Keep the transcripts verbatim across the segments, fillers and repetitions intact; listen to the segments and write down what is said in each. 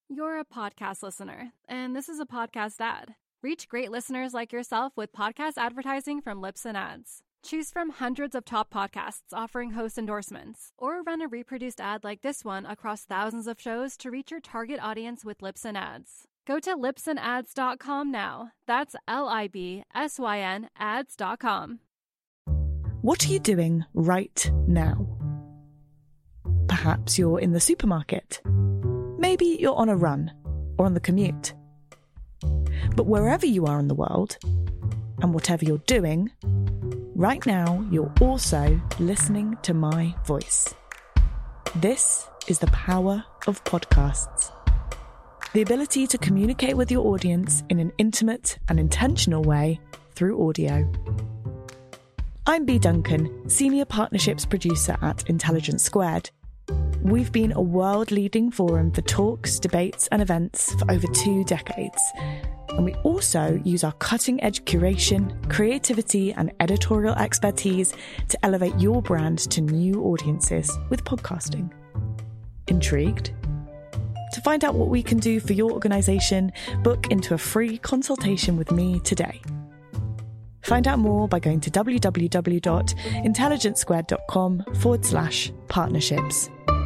You're a podcast listener, and this is a podcast ad. Reach great listeners like yourself with podcast advertising from Libsyn Ads. Choose from hundreds of top podcasts offering host endorsements, or run a reproduced ad like this one across thousands of shows to reach your target audience with Libsyn Ads. Go to libsyn ads dot com now. That's L I B S Y N ads dot com. What are you doing right now? Perhaps you're in the supermarket. Maybe you're on a run or on the commute. But wherever you are in the world, and whatever you're doing, right now you're also listening to my voice. This is the power of podcasts. The ability to communicate with your audience in an intimate and intentional way through audio. I'm Bea Duncan, Senior Partnerships Producer at Intelligence Squared. We've been a world-leading forum for talks, debates and events for over two decades. And we also use our cutting-edge curation, creativity and editorial expertise to elevate your brand to new audiences with podcasting. Intrigued? To find out what we can do for your organisation, book into a free consultation with me today. Find out more by going to www.intelligencesquared.com forward slash partnerships.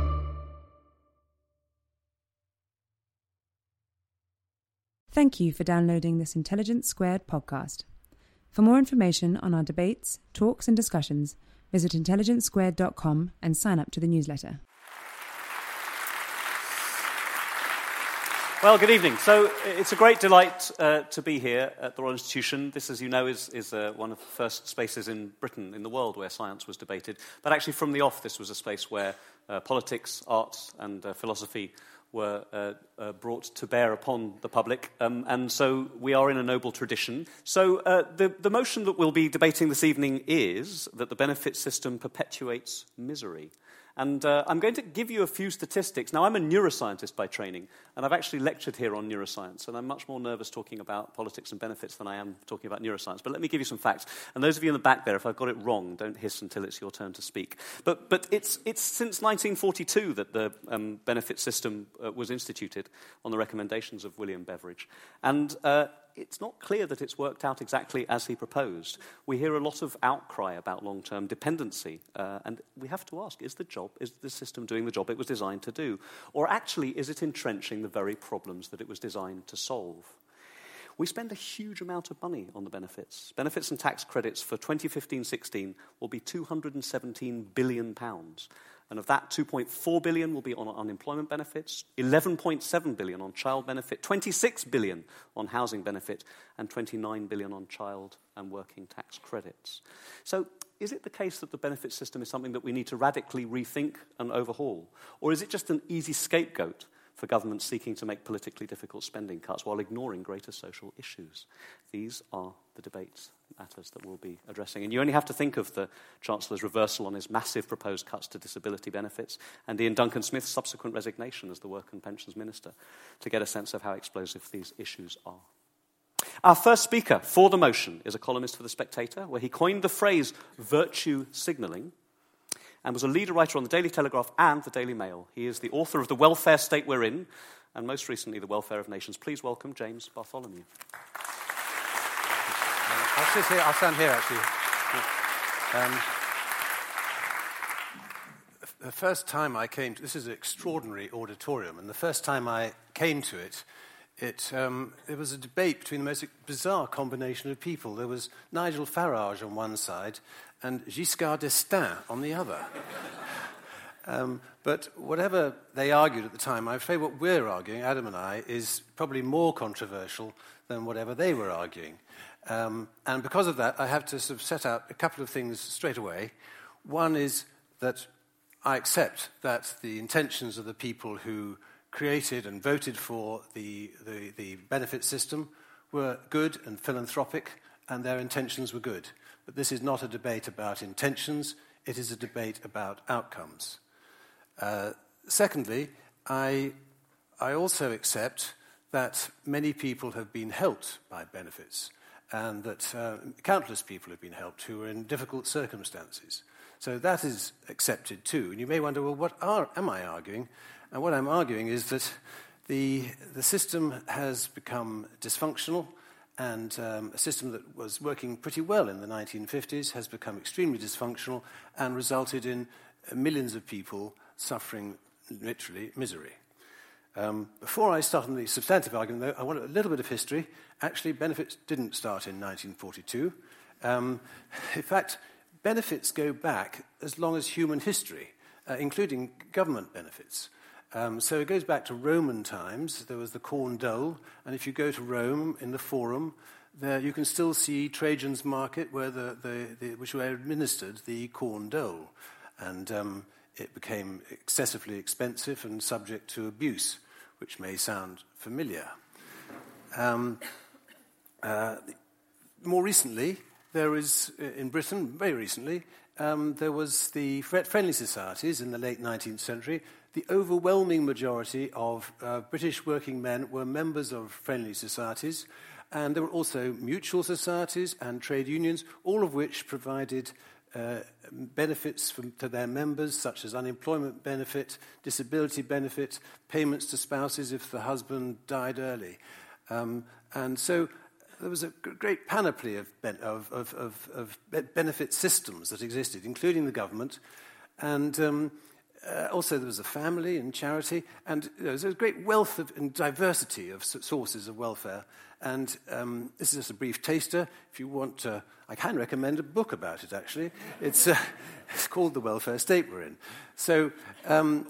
Thank you for downloading this Intelligence Squared podcast. For more information on our debates, talks and discussions, visit intelligence squared dot com and sign up to the newsletter. Well, good evening. So it's a great delight uh, to be here at the Royal Institution. This, as you know, is, is uh, one of the first spaces in Britain, in the world, where science was debated. But actually, from the off, this was a space where uh, politics, arts and uh, philosophy were uh, uh, brought to bear upon the public. Um, and so we are in a noble tradition. So uh, the, the motion that we'll be debating this evening is that the benefit system perpetuates misery. And uh, I'm going to give you a few statistics. Now, I'm a neuroscientist by training, and I've actually lectured here on neuroscience, and I'm much more nervous talking about politics and benefits than I am talking about neuroscience. But let me give you some facts. And those of you in the back there, if I've got it wrong, don't hiss until it's your turn to speak. But, but it's, it's since nineteen forty-two that the um, benefit system uh, was instituted on the recommendations of William Beveridge. And uh, it's not clear that it's worked out exactly as he proposed. We hear a lot of outcry about long-term dependency, uh, and we have to ask, is the job, is the system doing the job it was designed to do? Or actually, is it entrenching the very problems that it was designed to solve? We spend a huge amount of money on the benefits. Benefits and tax credits for twenty fifteen sixteen will be two hundred seventeen billion pounds. And of that, two point four billion pounds will be on unemployment benefits, eleven point seven billion pounds on child benefit, twenty-six billion pounds on housing benefit, and twenty-nine billion pounds on child and working tax credits. So is it the case that the benefit system is something that we need to radically rethink and overhaul? Or is it just an easy scapegoat for governments seeking to make politically difficult spending cuts while ignoring greater social issues? These are the debates, matters that we'll be addressing. And you only have to think of the Chancellor's reversal on his massive proposed cuts to disability benefits and Ian Duncan Smith's subsequent resignation as the Work and Pensions Minister to get a sense of how explosive these issues are. Our first speaker for the motion is a columnist for The Spectator, where he coined the phrase virtue signalling, and was a leader writer on the Daily Telegraph and the Daily Mail. He is the author of The Welfare State We're In, and most recently, The Welfare of Nations. Please welcome James Bartholomew. I'll sit here. I'll stand here, actually. Um, the first time I came to... This is an extraordinary auditorium, and the first time I came to it, it um, there was a debate between the most bizarre combination of people. There was Nigel Farage on one side and Giscard d'Estaing on the other. um, but whatever they argued at the time, I'm afraid what we're arguing, Adam and I, is probably more controversial than whatever they were arguing. Um, and because of that, I have to sort of set out a couple of things straight away. One is that I accept that the intentions of the people who created and voted for the, the, the benefit system were good and philanthropic, and their intentions were good. But this is not a debate about intentions, it is a debate about outcomes. Uh, secondly, I, I also accept that many people have been helped by benefits, and that uh, countless people have been helped who are in difficult circumstances. So that is accepted too. And you may wonder, well, what are, am I arguing? And what I'm arguing is that the, the system has become dysfunctional, and um, a system that was working pretty well in the nineteen fifties has become extremely dysfunctional and resulted in millions of people suffering literally misery. Um, before I start on the substantive argument, though, I want a little bit of history. Actually, benefits didn't start in nineteen forty-two. Um, in fact, benefits go back as long as human history, uh, including government benefits. Um, so it goes back to Roman times. There was the corn dole, and if you go to Rome in the Forum, there you can still see Trajan's market, where the, the, the which were administered the corn dole, and um, it became excessively expensive and subject to abuse, which may sound familiar. Um, uh, more recently, there is in Britain, very recently, um, there was the Friendly Societies in the late nineteenth century. The overwhelming majority of uh, British working men were members of friendly societies, and there were also mutual societies and trade unions, all of which provided uh, benefits from, to their members, such as unemployment benefit, disability benefit, payments to spouses if the husband died early. Um, and so there was a great panoply of, ben- of, of, of, of benefit systems that existed, including the government, and um, Uh, also, there was a family and charity, and you know, there was a great wealth of, and diversity of sources of welfare. And um, this is just a brief taster. If you want to, I can recommend a book about it, actually. It's, uh, it's called The Welfare State We're In. So, um,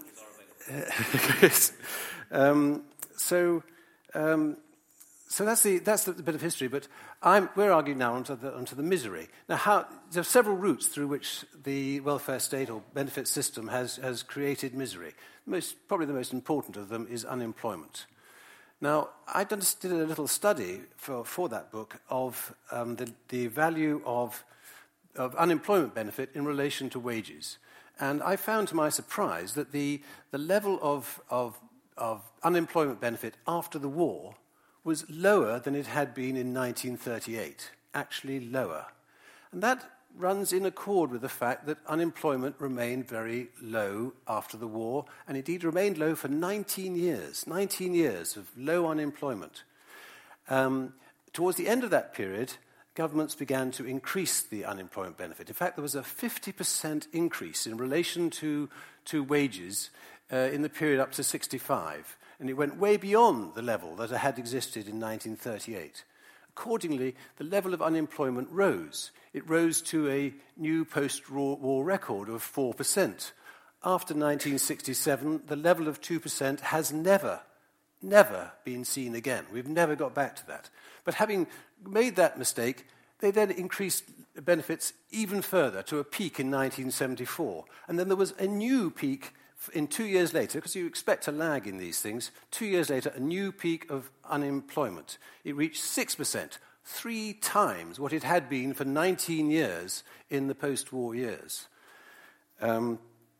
um, so, um, so that's the that's the, the bit of history. But I'm, we're arguing now onto the, onto the misery. Now, how, there are several routes through which the welfare state or benefit system has, has created misery. Most, probably the most important of them is unemployment. Now, I did a little study for, for that book of um, the, the value of, of unemployment benefit in relation to wages. And I found, to my surprise, that the, the level of, of, of unemployment benefit after the war was lower than it had been in nineteen thirty-eight, actually lower. And that runs in accord with the fact that unemployment remained very low after the war, and indeed remained low for nineteen years, nineteen years of low unemployment. Um, towards the end of that period, governments began to increase the unemployment benefit. In fact, there was a fifty percent increase in relation to, to wages uh, in the period up to sixty-five. And it went way beyond the level that had existed in nineteen thirty-eight. Accordingly, the level of unemployment rose. It rose to a new post-war record of four percent. After nineteen sixty-seven, the level of two percent has never, never been seen again. We've never got back to that. But having made that mistake, they then increased benefits even further to a peak in nineteen seventy-four. And then there was a new peak in two years later, because you expect a lag in these things, two years later, a new peak of unemployment. It reached six percent, three times what it had been for nineteen years in the post-war years. Um,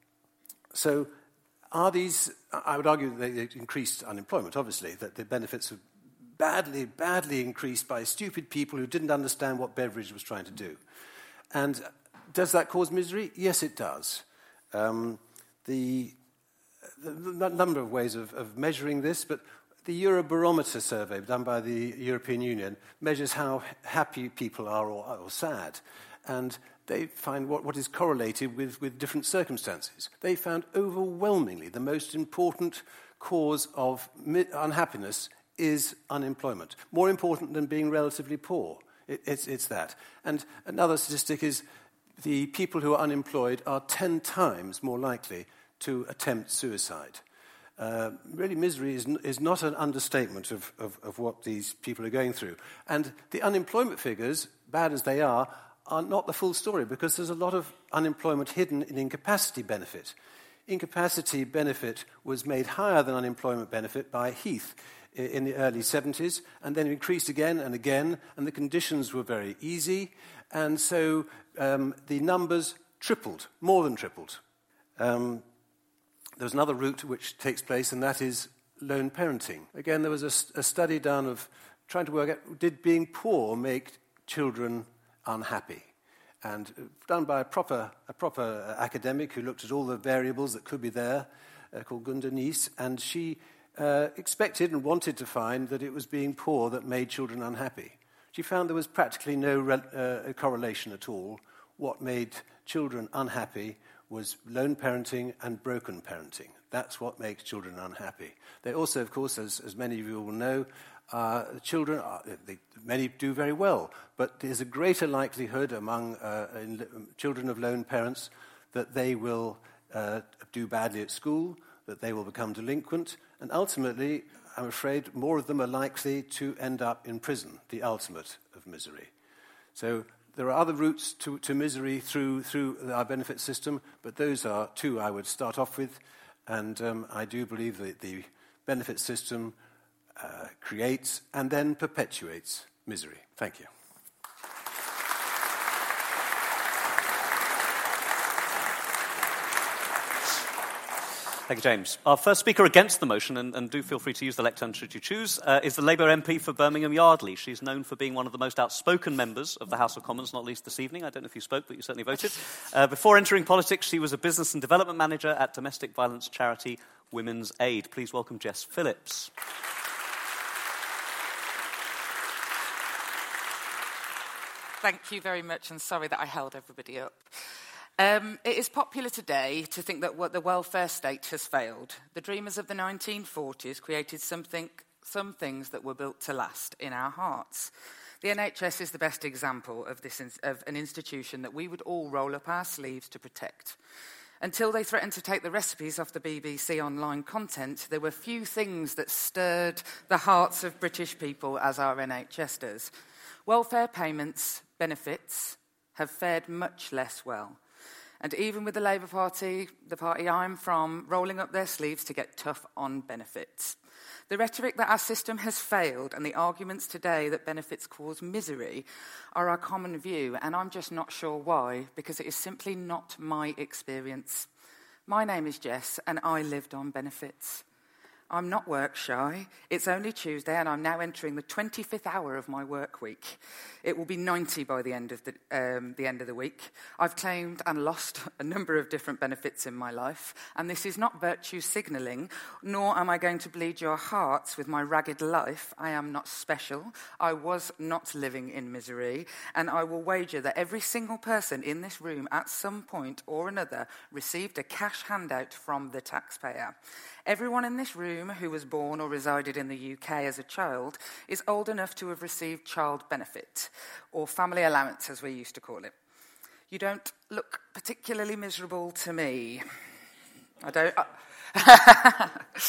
so are these, I would argue that they increased unemployment, obviously, that the benefits were badly, badly increased by stupid people who didn't understand what Beveridge was trying to do. And does that cause misery? Yes, it does. Um, The, the number of ways of, of measuring this, but the Eurobarometer survey done by the European Union measures how happy people are or, or sad. And they find what, what is correlated with, with different circumstances. They found overwhelmingly the most important cause of unhappiness is unemployment. More important than being relatively poor. It, it's, it's that. And another statistic is the people who are unemployed are ten times more likely to attempt suicide. Uh, really, misery is, n- is not an understatement of, of, of what these people are going through. And the unemployment figures, bad as they are, are not the full story, because there's a lot of unemployment hidden in incapacity benefit. Incapacity benefit was made higher than unemployment benefit by Heath in the early seventies, and then increased again and again, and the conditions were very easy, and so um, the numbers tripled, more than tripled. Um, there's another route which takes place, and that is lone parenting. Again, there was a, a study done of trying to work out, did being poor make children unhappy? And done by a proper, a proper academic who looked at all the variables that could be there, uh, called Gunda Nice, and she uh, expected and wanted to find that it was being poor that made children unhappy. She found there was practically no re- uh, correlation at all. What made children unhappy was lone parenting and broken parenting. That's what makes children unhappy. They also, of course, as, as many of you will know, uh, children, are, they, many do very well, but there's a greater likelihood among uh, in, children of lone parents that they will uh, do badly at school, that they will become delinquent, and ultimately, I'm afraid, more of them are likely to end up in prison, the ultimate of misery. So there are other routes to, to misery through, through our benefit system, but those are two I would start off with, and um, I do believe that the benefit system uh, creates and then perpetuates misery. Thank you. Thank you, James. Our first speaker against the motion, and, and do feel free to use the lectern should you choose, uh, is the Labour M P for Birmingham Yardley. She's known for being one of the most outspoken members of the House of Commons, not least this evening. I don't know if you spoke, but you certainly voted. Uh, before entering politics, she was a business and development manager at domestic violence charity Women's Aid. Please welcome Jess Phillips. Thank you very much, and sorry that I held everybody up. Um, it is popular today to think that what the welfare state has failed. The dreamers of the nineteen forties created something, some things that were built to last in our hearts. The N H S is the best example of this, of an institution that we would all roll up our sleeves to protect. Until they threatened to take the recipes off the B B C online content, there were few things that stirred the hearts of British people as our N H S does. Welfare payments, benefits, have fared much less well. And even with the Labour Party, the party I'm from, rolling up their sleeves to get tough on benefits. The rhetoric that our system has failed and the arguments today that benefits cause misery are our common view, and I'm just not sure why, because it is simply not my experience. My name is Jess, and I lived on benefits. I'm not work shy. It's only Tuesday, and I'm now entering the twenty-fifth hour of my work week. It will be ninety by the end of the, um, the end of the week. I've claimed and lost a number of different benefits in my life, and this is not virtue signalling, nor am I going to bleed your hearts with my ragged life. I am not special. I was not living in misery, and I will wager that every single person in this room at some point or another received a cash handout from the taxpayer. Everyone in this room who was born or resided in the U K as a child is old enough to have received child benefit, or family allowance as we used to call it. You don't look particularly miserable to me. I don't... Uh,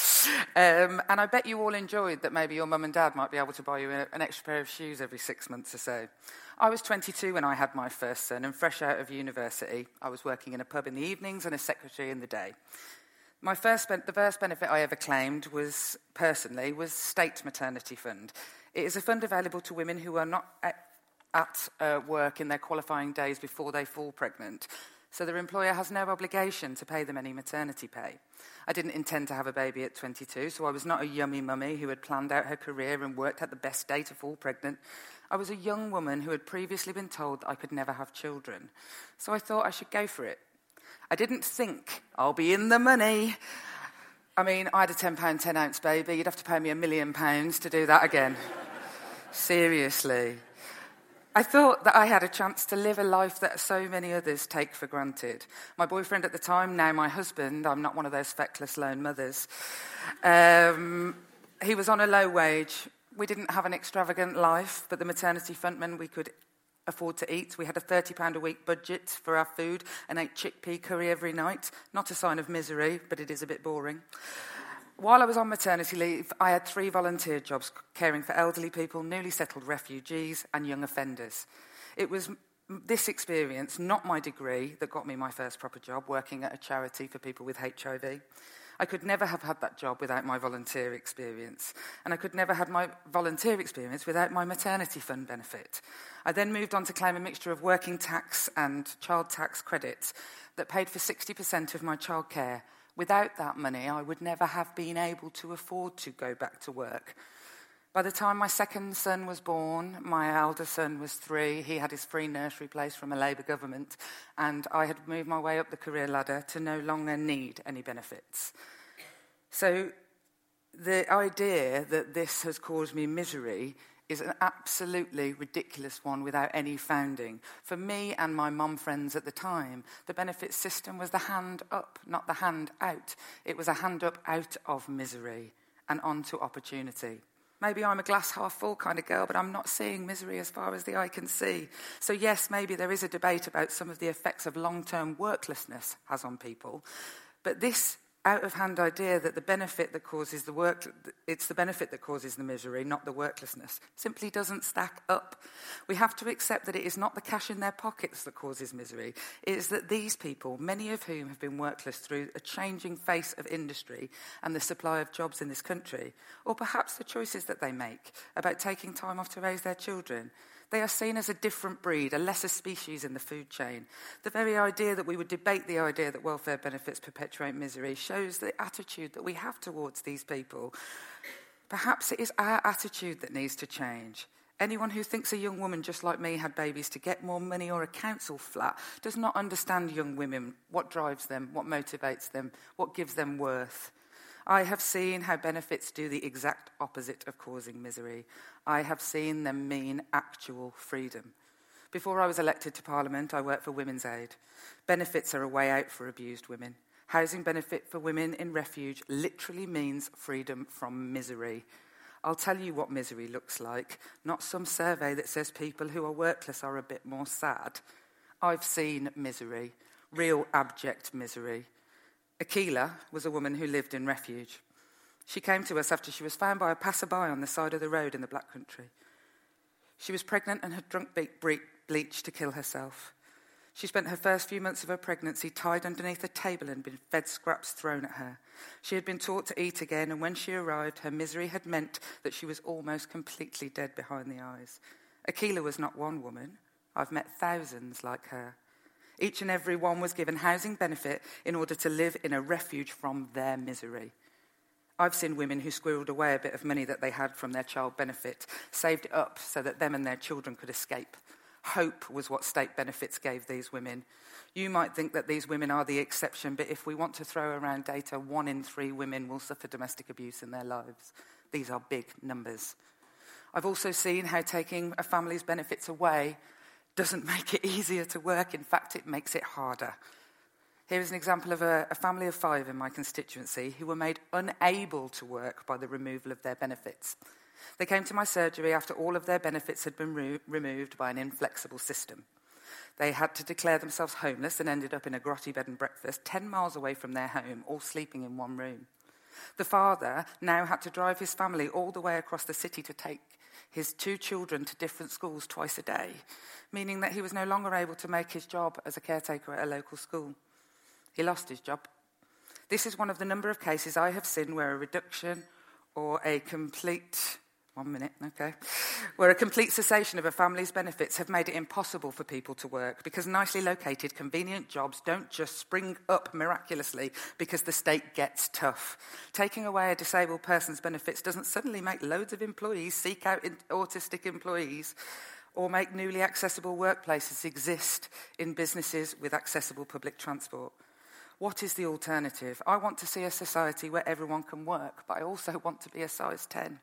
um, and I bet you all enjoyed that maybe your mum and dad might be able to buy you an extra pair of shoes every six months or so. I was twenty-two when I had my first son, and fresh out of university, I was working in a pub in the evenings and a secretary in the day. My first, the first benefit I ever claimed was, personally, was State Maternity Fund. It is a fund available to women who are not at, at uh, work in their qualifying days before they fall pregnant, so their employer has no obligation to pay them any maternity pay. I didn't intend to have a baby at twenty-two, so I was not a yummy mummy who had planned out her career and worked at the best day to fall pregnant. I was a young woman who had previously been told that I could never have children, so I thought I should go for it. I didn't think, I'll be in the money. I mean, I had a ten pound ten ounce baby. You'd have to pay me a million pounds to do that again. Seriously. I thought that I had a chance to live a life that so many others take for granted. My boyfriend at the time, now my husband, I'm not one of those feckless lone mothers, um, he was on a low wage. We didn't have an extravagant life, but the maternity fund meant we could afford to eat. We had a thirty pounds a week budget for our food and ate chickpea curry every night. Not a sign of misery, but it is a bit boring. While I was on maternity leave, I had three volunteer jobs caring for elderly people, newly settled refugees and young offenders. It was this experience, not my degree, that got me my first proper job, working at a charity for people with H I V. I could never have had that job without my volunteer experience, and I could never have my volunteer experience without my maternity fund benefit. I then moved on to claim a mixture of working tax and child tax credits that paid for sixty percent of my childcare. Without that money, I would never have been able to afford to go back to work. By the time my second son was born, my elder son was three. He had his free nursery place from a Labour government, and I had moved my way up the career ladder to no longer need any benefits. So the idea that this has caused me misery is an absolutely ridiculous one without any founding. For me and my mum friends at the time, the benefit system was the hand up, not the hand out. It was a hand up out of misery and onto opportunity. Maybe I'm a glass half full kind of girl, but I'm not seeing misery as far as the eye can see. So yes, maybe there is a debate about some of the effects of long-term worklessness has on people, but this out-of-hand idea that the benefit that causes the work, it's the benefit that causes the misery, not the worklessness, simply doesn't stack up. We have to accept that it is not the cash in their pockets that causes misery. It is that these people, many of whom have been workless through a changing face of industry and the supply of jobs in this country, or perhaps the choices that they make about taking time off to raise their children, they are seen as a different breed, a lesser species in the food chain. The very idea that we would debate the idea that welfare benefits perpetuate misery shows the attitude that we have towards these people. Perhaps it is our attitude that needs to change. Anyone who thinks a young woman just like me had babies to get more money or a council flat does not understand young women, what drives them, what motivates them, what gives them worth. I have seen how benefits do the exact opposite of causing misery. I have seen them mean actual freedom. Before I was elected to Parliament, I worked for Women's Aid. Benefits are a way out for abused women. Housing benefit for women in refuge literally means freedom from misery. I'll tell you what misery looks like, not some survey that says people who are workless are a bit more sad. I've seen misery, real abject misery. Akila was a woman who lived in refuge. She came to us after she was found by a passerby on the side of the road in the Black Country. She was pregnant and had drunk bleach to kill herself. She spent her first few months of her pregnancy tied underneath a table and been fed scraps thrown at her. She had been taught to eat again, and when she arrived, her misery had meant that she was almost completely dead behind the eyes. Akila was not one woman. I've met thousands like her. Each and every one was given housing benefit in order to live in a refuge from their misery. I've seen women who squirreled away a bit of money that they had from their child benefit, saved it up so that them and their children could escape. Hope was what state benefits gave these women. You might think that these women are the exception, but if we want to throw around data, one in three women will suffer domestic abuse in their lives. These are big numbers. I've also seen how taking a family's benefits away doesn't make it easier to work. In fact, it makes it harder. Here is an example of a, a family of five in my constituency who were made unable to work by the removal of their benefits. They came to my surgery after all of their benefits had been re- removed by an inflexible system. They had to declare themselves homeless and ended up in a grotty bed and breakfast ten miles away from their home, all sleeping in one room. The father now had to drive his family all the way across the city to take his two children to different schools twice a day, meaning that he was no longer able to make his job as a caretaker at a local school. He lost his job. This is one of the number of cases I have seen where a reduction or a complete, one minute, okay, where a complete cessation of a family's benefits have made it impossible for people to work because nicely located, convenient jobs don't just spring up miraculously because the state gets tough. Taking away a disabled person's benefits doesn't suddenly make loads of employees seek out autistic employees or make newly accessible workplaces exist in businesses with accessible public transport. What is the alternative? I want to see a society where everyone can work, but I also want to be a size ten.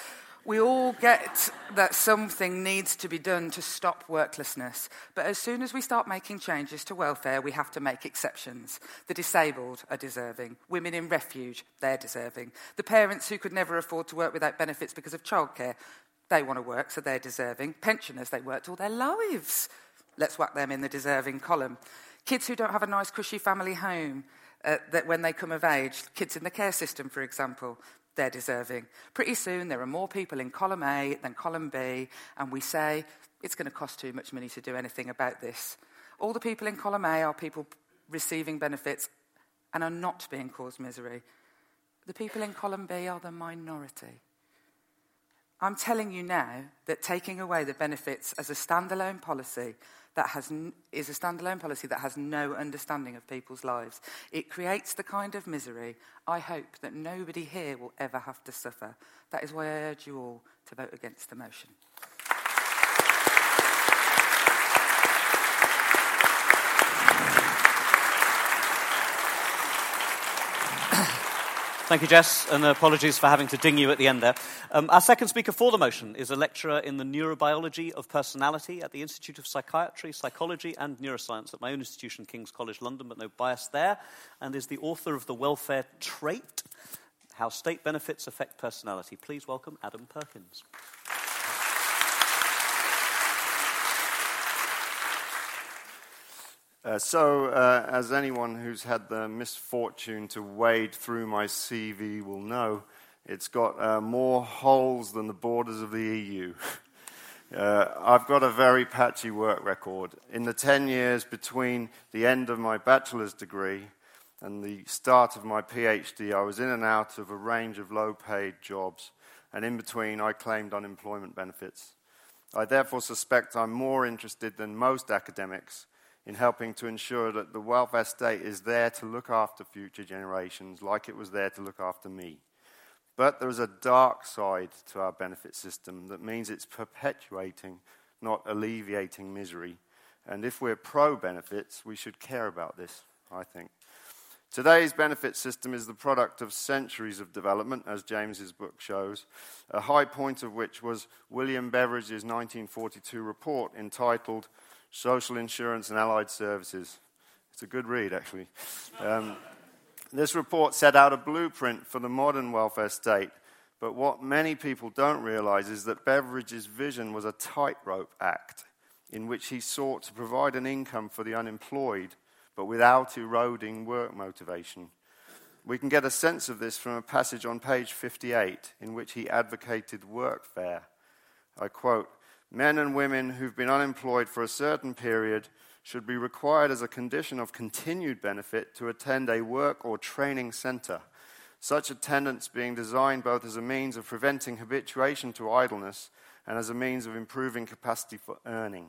We all get that something needs to be done to stop worklessness, but as soon as we start making changes to welfare, we have to make exceptions. The disabled are deserving. Women in refuge, they're deserving. The parents who could never afford to work without benefits because of childcare, they want to work, so they're deserving. Pensioners, they worked all their lives. Let's whack them in the deserving column. Kids who don't have a nice, cushy family home uh, that when they come of age, kids in the care system, for example, they're deserving. Pretty soon, there are more people in column A than column B, and we say, it's going to cost too much money to do anything about this. All the people in column A are people receiving benefits and are not being caused misery. The people in column B are the minority. I'm telling you now that taking away the benefits as a standalone policy that has is a standalone policy that has no understanding of people's lives. It creates the kind of misery I hope that nobody here will ever have to suffer. That is why I urge you all to vote against the motion. Thank you, Jess, and apologies for having to ding you at the end there. Um, our second speaker for the motion is a lecturer in the neurobiology of personality at the Institute of Psychiatry, Psychology and Neuroscience at my own institution, King's College London, but no bias there, and is the author of The Welfare Trait, How State Benefits Affect Personality. Please welcome Adam Perkins. Uh, so, uh, as anyone who's had the misfortune to wade through my C V will know, it's got uh, more holes than the borders of the E U. uh, I've got a very patchy work record. In the ten years between the end of my bachelor's degree and the start of my PhD, I was in and out of a range of low-paid jobs, and in between I claimed unemployment benefits. I therefore suspect I'm more interested than most academics in helping to ensure that the welfare state is there to look after future generations like it was there to look after me. But there is a dark side to our benefit system that means it's perpetuating, not alleviating misery. And if we're pro-benefits, we should care about this, I think. Today's benefit system is the product of centuries of development, as James's book shows, a high point of which was William Beveridge's nineteen forty-two report entitled Social Insurance and Allied Services. It's a good read, actually. Um, this report set out a blueprint for the modern welfare state, but what many people don't realize is that Beveridge's vision was a tightrope act in which he sought to provide an income for the unemployed, but without eroding work motivation. We can get a sense of this from a passage on page fifty-eight in which he advocated workfare. I quote, "Men and women who've been unemployed for a certain period should be required as a condition of continued benefit to attend a work or training center, such attendance being designed both as a means of preventing habituation to idleness and as a means of improving capacity for earning."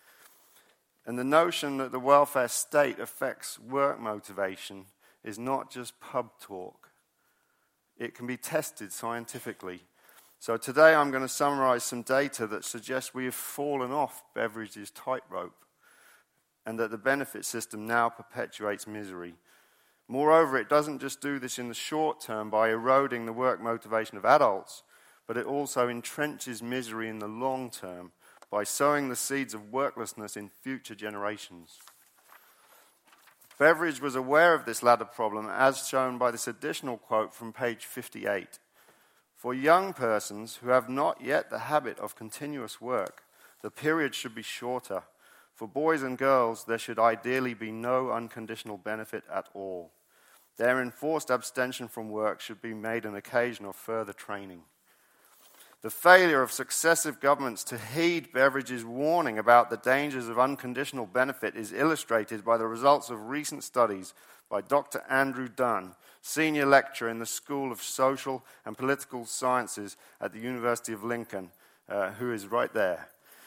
And the notion that the welfare state affects work motivation is not just pub talk. It can be tested scientifically. So today I'm going to summarize some data that suggests we have fallen off Beveridge's tightrope and that the benefit system now perpetuates misery. Moreover, it doesn't just do this in the short term by eroding the work motivation of adults, but it also entrenches misery in the long term by sowing the seeds of worklessness in future generations. Beveridge was aware of this latter problem, as shown by this additional quote from page fifty-eight. "For young persons who have not yet the habit of continuous work, the period should be shorter. For boys and girls, there should ideally be no unconditional benefit at all. Their enforced abstention from work should be made an occasion of further training." The failure of successive governments to heed Beveridge's warning about the dangers of unconditional benefit is illustrated by the results of recent studies by Doctor Andrew Dunn, senior lecturer in the School of Social and Political Sciences at the University of Lincoln, uh, who is right there.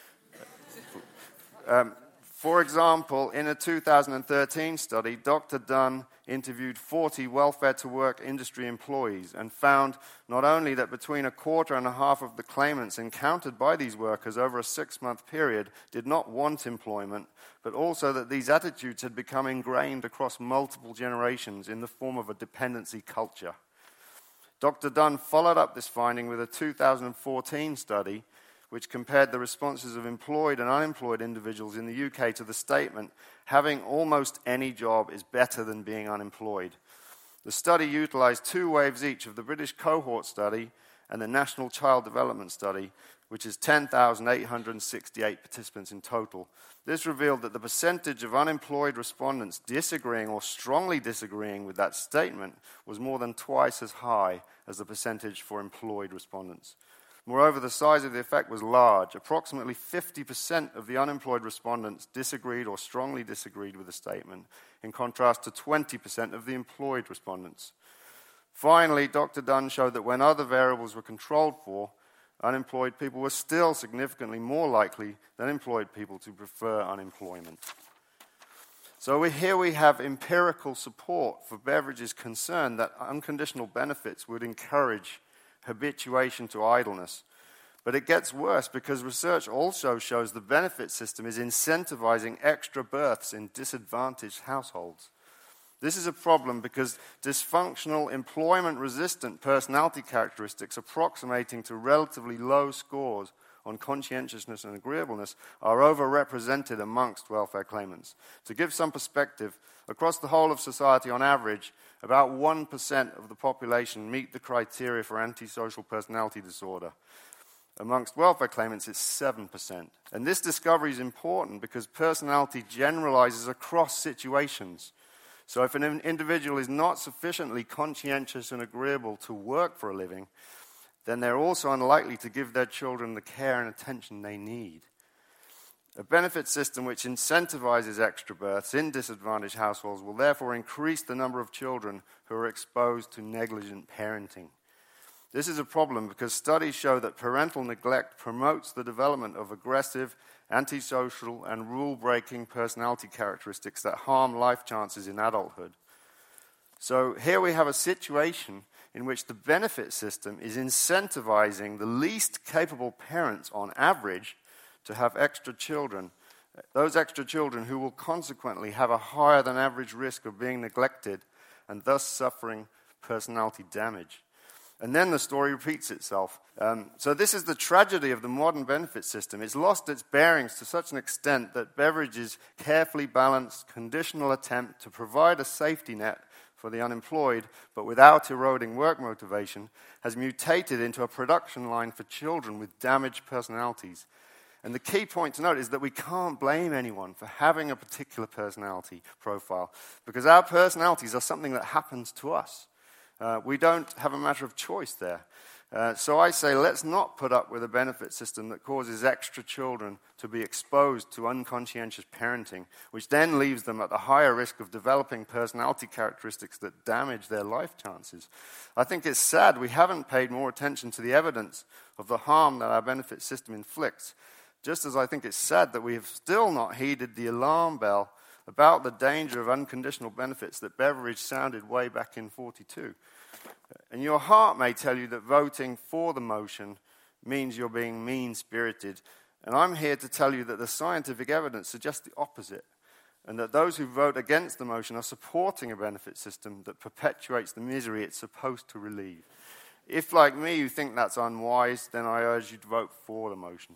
Um, for example, in a two thousand thirteen study, Doctor Dunn interviewed forty welfare-to-work industry employees and found not only that between a quarter and a half of the claimants encountered by these workers over a six-month period did not want employment, but also that these attitudes had become ingrained across multiple generations in the form of a dependency culture. Doctor Dunn followed up this finding with a two thousand fourteen study which compared the responses of employed and unemployed individuals in the U K to the statement, "Having almost any job is better than being unemployed." The study utilized two waves each of the British cohort study and the National Child Development Study, which is ten thousand eight hundred sixty-eight participants in total. This revealed that the percentage of unemployed respondents disagreeing or strongly disagreeing with that statement was more than twice as high as the percentage for employed respondents. Moreover, the size of the effect was large. Approximately fifty percent of the unemployed respondents disagreed or strongly disagreed with the statement, in contrast to twenty percent of the employed respondents. Finally, Doctor Dunn showed that when other variables were controlled for, unemployed people were still significantly more likely than employed people to prefer unemployment. So we, here we have empirical support for Beveridge's concern that unconditional benefits would encourage habituation to idleness. But it gets worse because research also shows the benefit system is incentivizing extra births in disadvantaged households. This is a problem because dysfunctional, employment-resistant personality characteristics approximating to relatively low scores on conscientiousness and agreeableness are overrepresented amongst welfare claimants. To give some perspective, across the whole of society, on average, about one percent of the population meet the criteria for antisocial personality disorder. Amongst welfare claimants, it's seven percent. And this discovery is important because personality generalizes across situations. So if an individual is not sufficiently conscientious and agreeable to work for a living, then they're also unlikely to give their children the care and attention they need. A benefit system which incentivizes extra births in disadvantaged households will therefore increase the number of children who are exposed to negligent parenting. This is a problem because studies show that parental neglect promotes the development of aggressive, antisocial, and rule-breaking personality characteristics that harm life chances in adulthood. So here we have a situation in which the benefit system is incentivizing the least capable parents on average to have extra children, those extra children who will consequently have a higher than average risk of being neglected and thus suffering personality damage. And then the story repeats itself. Um, so this is the tragedy of the modern benefit system. It's lost its bearings to such an extent that Beveridge's carefully balanced, conditional attempt to provide a safety net for the unemployed, but without eroding work motivation, has mutated into a production line for children with damaged personalities. And the key point to note is that we can't blame anyone for having a particular personality profile, because our personalities are something that happens to us. Uh, we don't have a matter of choice there. Uh, so I say let's not put up with a benefit system that causes extra children to be exposed to unconscientious parenting, which then leaves them at the higher risk of developing personality characteristics that damage their life chances. I think it's sad we haven't paid more attention to the evidence of the harm that our benefit system inflicts, just as I think it's sad that we have still not heeded the alarm bell about the danger of unconditional benefits that Beveridge sounded way back in forty-two. And your heart may tell you that voting for the motion means you're being mean-spirited. And I'm here to tell you that the scientific evidence suggests the opposite, and that those who vote against the motion are supporting a benefit system that perpetuates the misery it's supposed to relieve. If, like me, you think that's unwise, then I urge you to vote for the motion.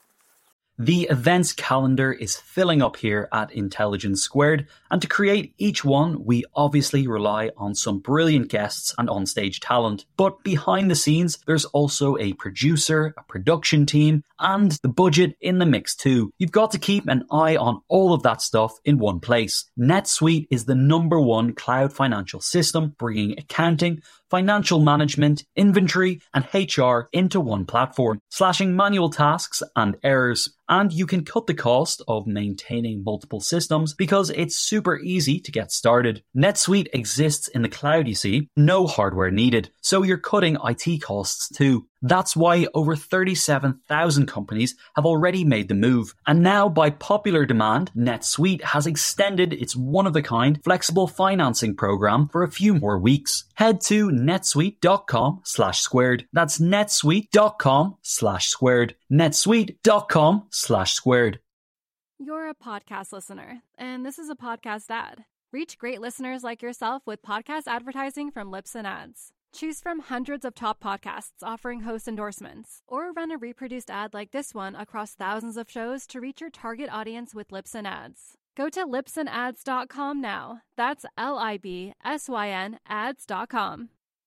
The events calendar is filling up here at Intelligence Squared, and to create each one, we obviously rely on some brilliant guests and onstage talent. But behind the scenes, there's also a producer, a production team, and the budget in the mix too. You've got to keep an eye on all of that stuff in one place. NetSuite is the number one cloud financial system, bringing accounting, financial management, inventory, and H R into one platform, slashing manual tasks and errors. And you can cut the cost of maintaining multiple systems because it's super easy to get started. NetSuite exists in the cloud, you see, no hardware needed, so you're cutting I T costs too. That's why over thirty-seven thousand companies have already made the move. And now, by popular demand, NetSuite has extended its one-of-a-kind flexible financing program for a few more weeks. Head to netsuite.com slash squared. That's netsuite.com slash squared. netsuite.com slash squared. You're a podcast listener, and this is a podcast ad. Reach great listeners like yourself with podcast advertising from Libsyn Ads. Choose from hundreds of top podcasts offering host endorsements, or run a reproduced ad like this one across thousands of shows to reach your target audience with Libsyn Ads. Go to libsyn ads dot com now. That's L I B S Y N ads dot com.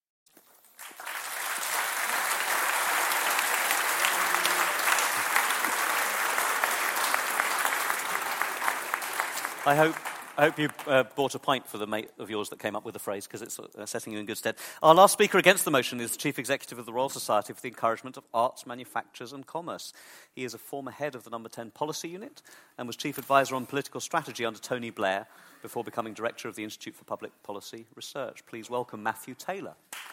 I hope I hope you uh, bought a pint for the mate of yours that came up with the phrase, because it's uh, setting you in good stead. Our last speaker against the motion is the Chief Executive of the Royal Society for the Encouragement of Arts, Manufactures and Commerce. He is a former head of the Number ten Policy Unit and was Chief Advisor on Political Strategy under Tony Blair before becoming Director of the Institute for Public Policy Research. Please welcome Matthew Taylor.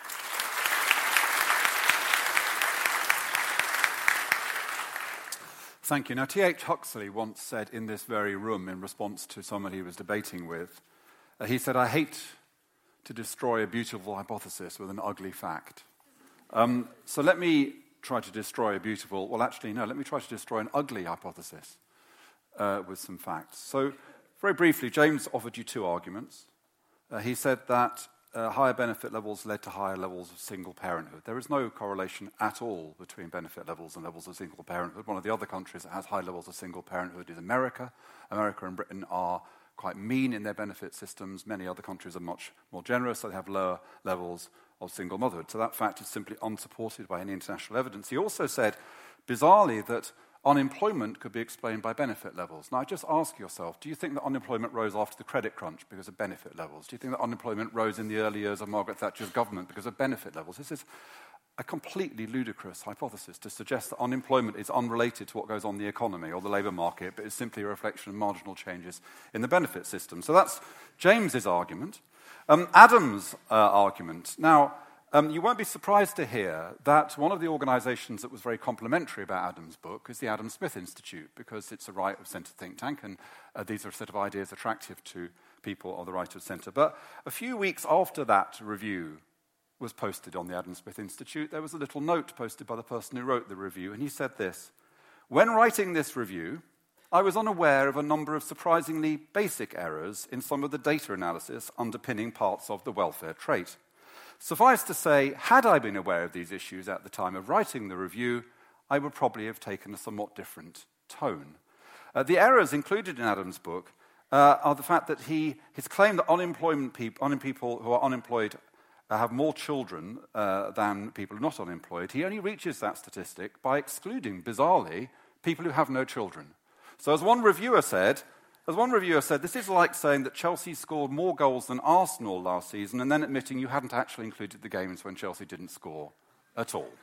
Thank you. Now, T H Huxley once said in this very room in response to someone he was debating with, uh, he said, "I hate to destroy a beautiful hypothesis with an ugly fact." Um, so let me try to destroy a beautiful, well, actually, no, let me try to destroy an ugly hypothesis uh, with some facts. So very briefly, James offered you two arguments. Uh, he said that uh, higher benefit levels led to higher levels of single parenthood. There is no correlation at all between benefit levels and levels of single parenthood. One of the other countries that has high levels of single parenthood is America. America and Britain are quite mean in their benefit systems. Many other countries are much more generous, so they have lower levels of single motherhood. So that fact is simply unsupported by any international evidence. He also said, bizarrely, that unemployment could be explained by benefit levels. Now, just ask yourself, do you think that unemployment rose after the credit crunch because of benefit levels? Do you think that unemployment rose in the early years of Margaret Thatcher's government because of benefit levels? This is a completely ludicrous hypothesis to suggest that unemployment is unrelated to what goes on in the economy or the labour market, but is simply a reflection of marginal changes in the benefit system. So that's James's argument. Um, Adam's uh, argument. Now, um, you won't be surprised to hear that one of the organisations that was very complimentary about Adam's book is the Adam Smith Institute, because it's a right of centre think tank, and uh, these are a set of ideas attractive to people on the right of centre. But a few weeks after that review was posted on the Adam Smith Institute, there was a little note posted by the person who wrote the review, and he said this: "When writing this review, I was unaware of a number of surprisingly basic errors in some of the data analysis underpinning parts of the welfare trait. Suffice to say, had I been aware of these issues at the time of writing the review, I would probably have taken a somewhat different tone." Uh, the errors included in Adam's book uh, are the fact that he his claim that unemployment peop- un- people who are unemployed Uh, have more children uh, than people who are not unemployed. He only reaches that statistic by excluding, bizarrely, people who have no children. So as one reviewer said, as one reviewer said, this is like saying that Chelsea scored more goals than Arsenal last season and then admitting you hadn't actually included the games when Chelsea didn't score at all.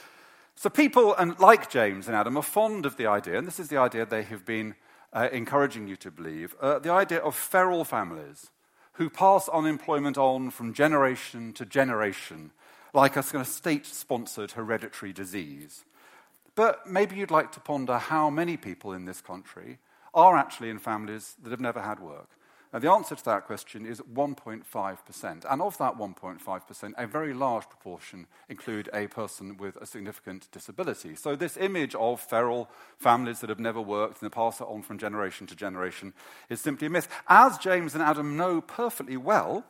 So people, and like James and Adam, are fond of the idea, and this is the idea they have been uh, encouraging you to believe, uh, the idea of feral families who pass unemployment on from generation to generation, like a kind of state-sponsored hereditary disease. But maybe you'd like to ponder how many people in this country are actually in families that have never had work. And the answer to that question is one point five percent. And of that one point five percent, a very large proportion include a person with a significant disability. So this image of feral families that have never worked and pass it on from generation to generation is simply a myth. As James and Adam know perfectly well,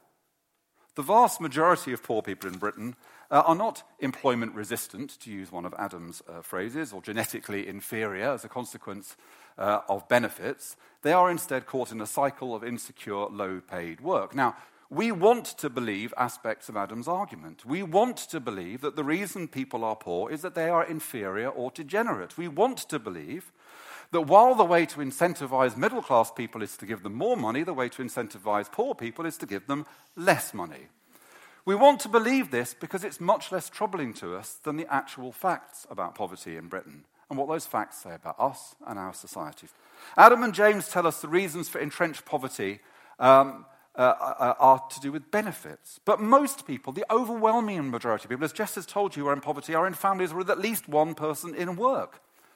the vast majority of poor people in Britain uh, are not employment resistant, to use one of Adam's uh, phrases, or genetically inferior as a consequence uh, of benefits. They are instead caught in a cycle of insecure, low-paid work. Now, we want to believe aspects of Adam's argument. We want to believe that the reason people are poor is that they are inferior or degenerate. We want to believe that while the way to incentivize middle-class people is to give them more money, the way to incentivize poor people is to give them less money. We want to believe this because it's much less troubling to us than the actual facts about poverty in Britain and what those facts say about us and our society. Adam and James tell us the reasons for entrenched poverty um, uh, are to do with benefits. But most people, the overwhelming majority of people, as Jess has told you, who are in poverty, are in families with at least one person in work.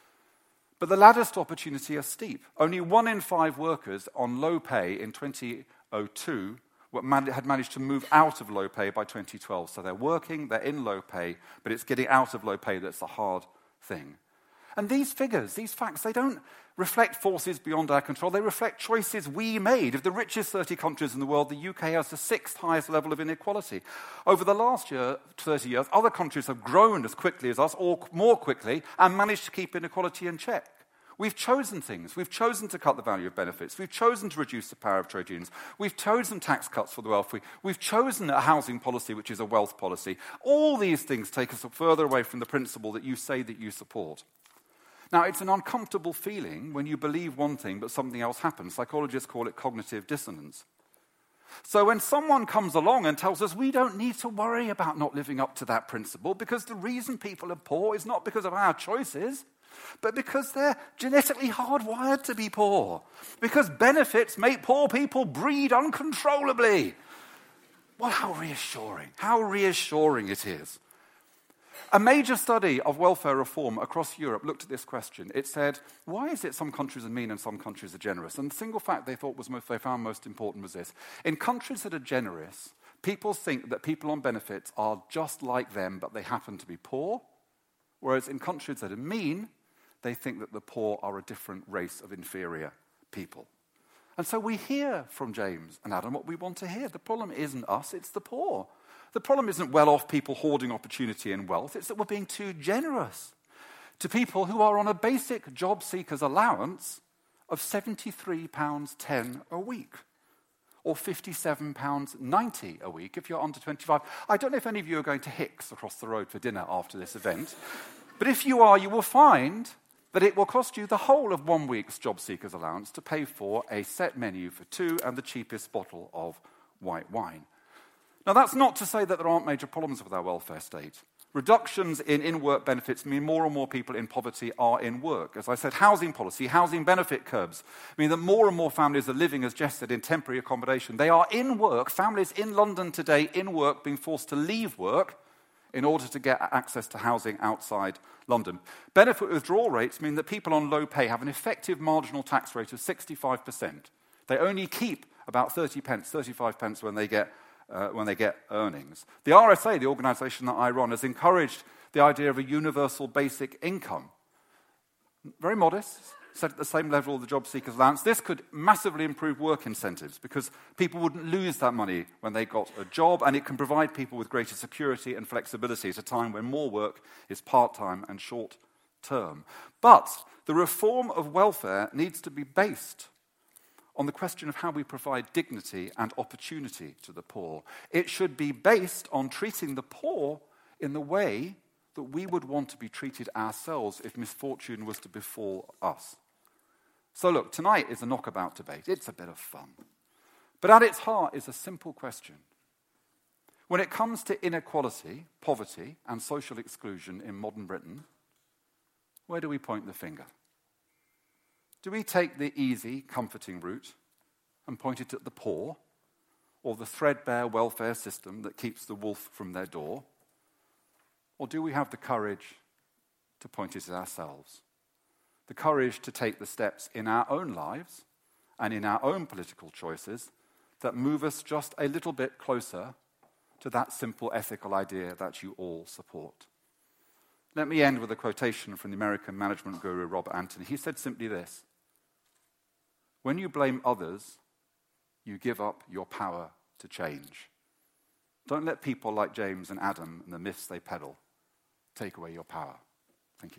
But the ladders to opportunity are steep. Only one in five workers on low pay in twenty oh two had managed to move out of low pay by twenty twelve. So they're working, they're in low pay, but it's getting out of low pay that's the hard thing. And these figures, these facts, they don't reflect forces beyond our control. They reflect choices we made. Of the richest thirty countries in the world, the U K has the sixth highest level of inequality. Over the last year, thirty years, other countries have grown as quickly as us, or more quickly, and managed to keep inequality in check. We've chosen things. We've chosen to cut the value of benefits. We've chosen to reduce the power of trade unions. We've chosen tax cuts for the wealthy. We've chosen a housing policy which is a wealth policy. All these things take us further away from the principle that you say that you support. Now, it's an uncomfortable feeling when you believe one thing but something else happens. Psychologists call it cognitive dissonance. So when someone comes along and tells us we don't need to worry about not living up to that principle because the reason people are poor is not because of our choices, but because they're genetically hardwired to be poor. Because benefits make poor people breed uncontrollably. Well, how reassuring. How reassuring it is. A major study of welfare reform across Europe looked at this question. It said, why is it some countries are mean and some countries are generous? And the single fact they thought was most, they found most important was this. In countries that are generous, people think that people on benefits are just like them, but they happen to be poor. Whereas in countries that are mean, they think that the poor are a different race of inferior people. And so we hear from James and Adam what we want to hear. The problem isn't us, it's the poor. The problem isn't well-off people hoarding opportunity and wealth, it's that we're being too generous to people who are on a basic job seeker's allowance of seventy-three pounds ten a week, or fifty-seven pounds ninety a week if you're under twenty-five. I don't know if any of you are going to Hicks across the road for dinner after this event, but if you are, you will find that it will cost you the whole of one week's job seeker's allowance to pay for a set menu for two and the cheapest bottle of white wine. Now, that's not to say that there aren't major problems with our welfare state. Reductions in in-work benefits mean more and more people in poverty are in work. As I said, housing policy, housing benefit curbs mean that more and more families are living, as Jess said, in temporary accommodation. They are in work, families in London today in work, being forced to leave work in order to get access to housing outside London. Benefit withdrawal rates mean that people on low pay have an effective marginal tax rate of sixty-five percent. They only keep about thirty pence, thirty-five pence when they get Uh, when they get earnings. The R S A, the organisation that I run, has encouraged the idea of a universal basic income. Very modest, set at the same level of the job seeker's allowance. This could massively improve work incentives because people wouldn't lose that money when they got a job, and it can provide people with greater security and flexibility at a time when more work is part-time and short-term. But the reform of welfare needs to be based on the question of how we provide dignity and opportunity to the poor. It should be based on treating the poor in the way that we would want to be treated ourselves if misfortune was to befall us. So look, tonight is a knockabout debate. It's a bit of fun. But at its heart is a simple question. When it comes to inequality, poverty, and social exclusion in modern Britain, where do we point the finger? Do we take the easy, comforting route and point it at the poor, or the threadbare welfare system that keeps the wolf from their door? Or do we have the courage to point it at ourselves? The courage to take the steps in our own lives and in our own political choices that move us just a little bit closer to that simple ethical idea that you all support. Let me end with a quotation from the American management guru Robert Anthony. He said simply this: "When you blame others, you give up your power to change. Don't let people like James and Adam and the myths they peddle take away your power." Thank you.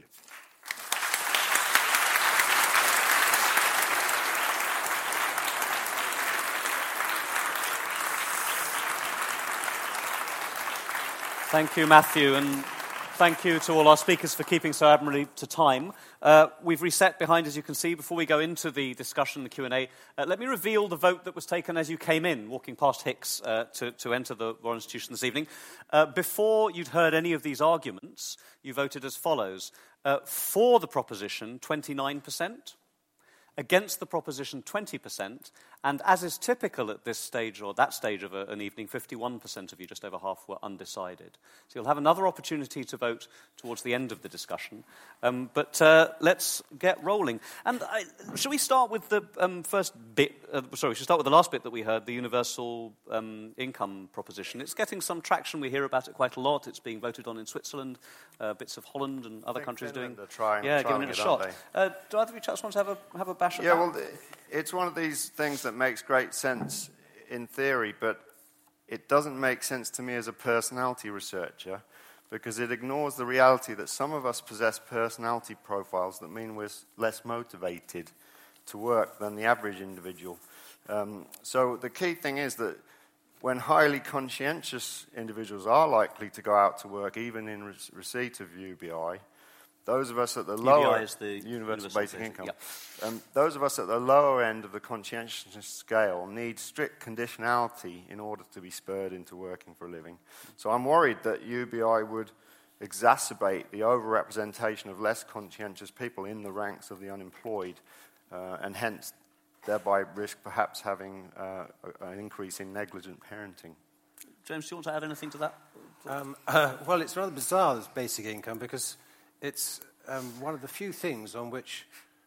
Thank you, Matthew, and thank you to all our speakers for keeping so admirably to time. Uh, we've reset behind, as you can see. Before we go into the discussion, the Q and A, uh, let me reveal the vote that was taken as you came in, walking past Hicks uh, to, to enter the Royal Institution this evening. Uh, before you'd heard any of these arguments, you voted as follows. Uh, for the proposition, twenty-nine percent. Against the proposition, twenty percent. And as is typical at this stage, or that stage of a, an evening, fifty-one percent of you, just over half, were undecided. So you'll have another opportunity to vote towards the end of the discussion. Um, but uh, let's get rolling. And I, shall we start with the um, first bit? Uh, sorry, we should start with the last bit that we heard, the universal um, income proposition. It's getting some traction. We hear about it quite a lot. It's being voted on in Switzerland, uh, bits of Holland and other countries Finland doing. Are trying, yeah, trying giving it a it, shot. Uh, do either of you chaps want to have a have a bash at yeah, that? well, it's one of these things that makes great sense in theory, but it doesn't make sense to me as a personality researcher, because it ignores the reality that some of us possess personality profiles that mean we're less motivated to work than the average individual. Um, so the key thing is that when highly conscientious individuals are likely to go out to work, even in re- receipt of U B I, those of us at the lower... U B I is the Universal, Universal Basic Basic, Income. yep. Um, those of us at the lower end of the conscientiousness scale need strict conditionality in order to be spurred into working for a living. So I'm worried that U B I would exacerbate the overrepresentation of less conscientious people in the ranks of the unemployed, uh, and hence thereby risk perhaps having uh, an increase in negligent parenting. James, do you want to add anything to that? Um, uh, well, it's rather bizarre, this basic income, because it's um, one of the few things on which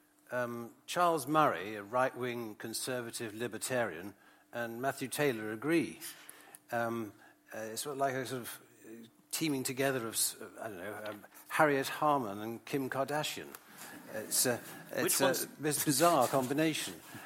um, Charles Murray, a right-wing conservative libertarian, and Matthew Taylor agree. Um, uh, it's sort of like a sort of teaming together of, I don't know, um, Harriet Harman and Kim Kardashian. It's, uh, it's Which a one's... this bizarre combination.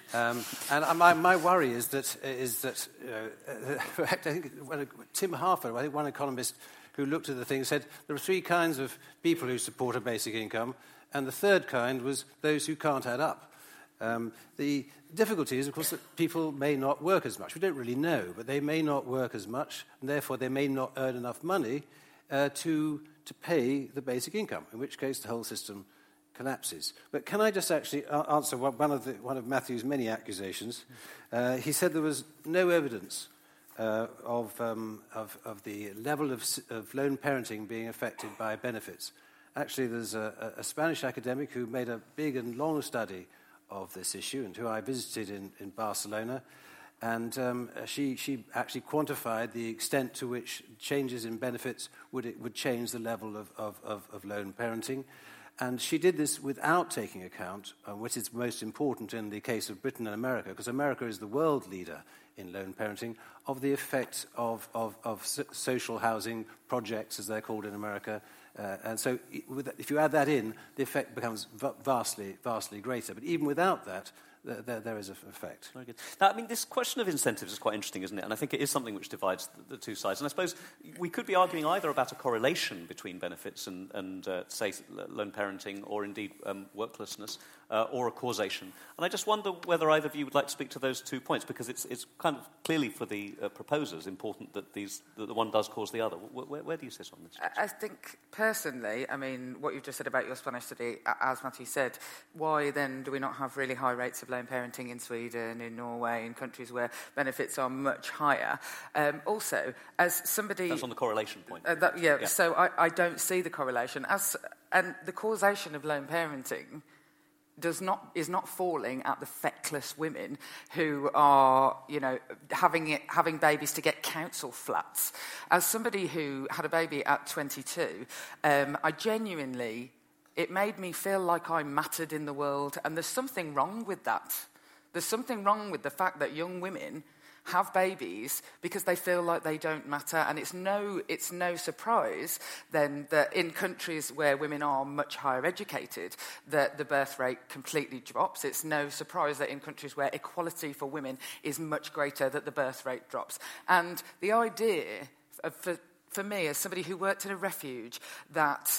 Um, and my, my worry is that, is that you know, uh, I think when, Tim Harford, I think one economist who looked at the thing, said there are three kinds of people who support a basic income, and the third kind was those who can't add up. Um, the difficulty is, of course, that people may not work as much. We don't really know, but they may not work as much, and therefore they may not earn enough money uh, to, to pay the basic income, in which case the whole system collapses. But can I just actually answer one of, the, one of Matthew's many accusations? Uh, he said there was no evidence uh, of, um, of, of the level of, of lone parenting being affected by benefits. Actually, there's a, a Spanish academic who made a big and long study of this issue and who I visited in, in Barcelona. And um, she, she actually quantified the extent to which changes in benefits would, it, would change the level of, of, of, of lone parenting. And she did this without taking account, uh, which is most important in the case of Britain and America, because America is the world leader in lone parenting, of the effect of, of, of so- social housing projects, as they're called in America. Uh, and so if you add that in, the effect becomes vastly, vastly greater. But even without that, there, there is an effect. Very good. Now, I mean, this question of incentives is quite interesting, isn't it? And I think it is something which divides the, the two sides. And I suppose we could be arguing either about a correlation between benefits and, and uh, say, lone parenting or indeed um, worklessness, uh, or a causation. And I just wonder whether either of you would like to speak to those two points, because it's, it's kind of clearly for the uh, proposers important that, these, that the one does cause the other. Where, where do you sit on this? I think personally, I mean, what you've just said about your Spanish study, as Matthew said, why then do we not have really high rates of lone parenting in Sweden, in Norway, in countries where benefits are much higher? Um, also, as somebody... That's on the correlation point. Uh, that, yeah, yeah, so I, I don't see the correlation. As, and the causation of lone parenting does not is not falling at the feckless women who are, you know, having it, having babies to get council flats. As somebody who had a baby at twenty-two, um, I genuinely, it made me feel like I mattered in the world, and there's something wrong with that. There's something wrong with the fact that young women have babies because they feel like they don't matter, and it's no it's no surprise then that in countries where women are much higher educated that the birth rate completely drops. It's no surprise that in countries where equality for women is much greater that the birth rate drops. And the idea of, for, for me as somebody who worked in a refuge that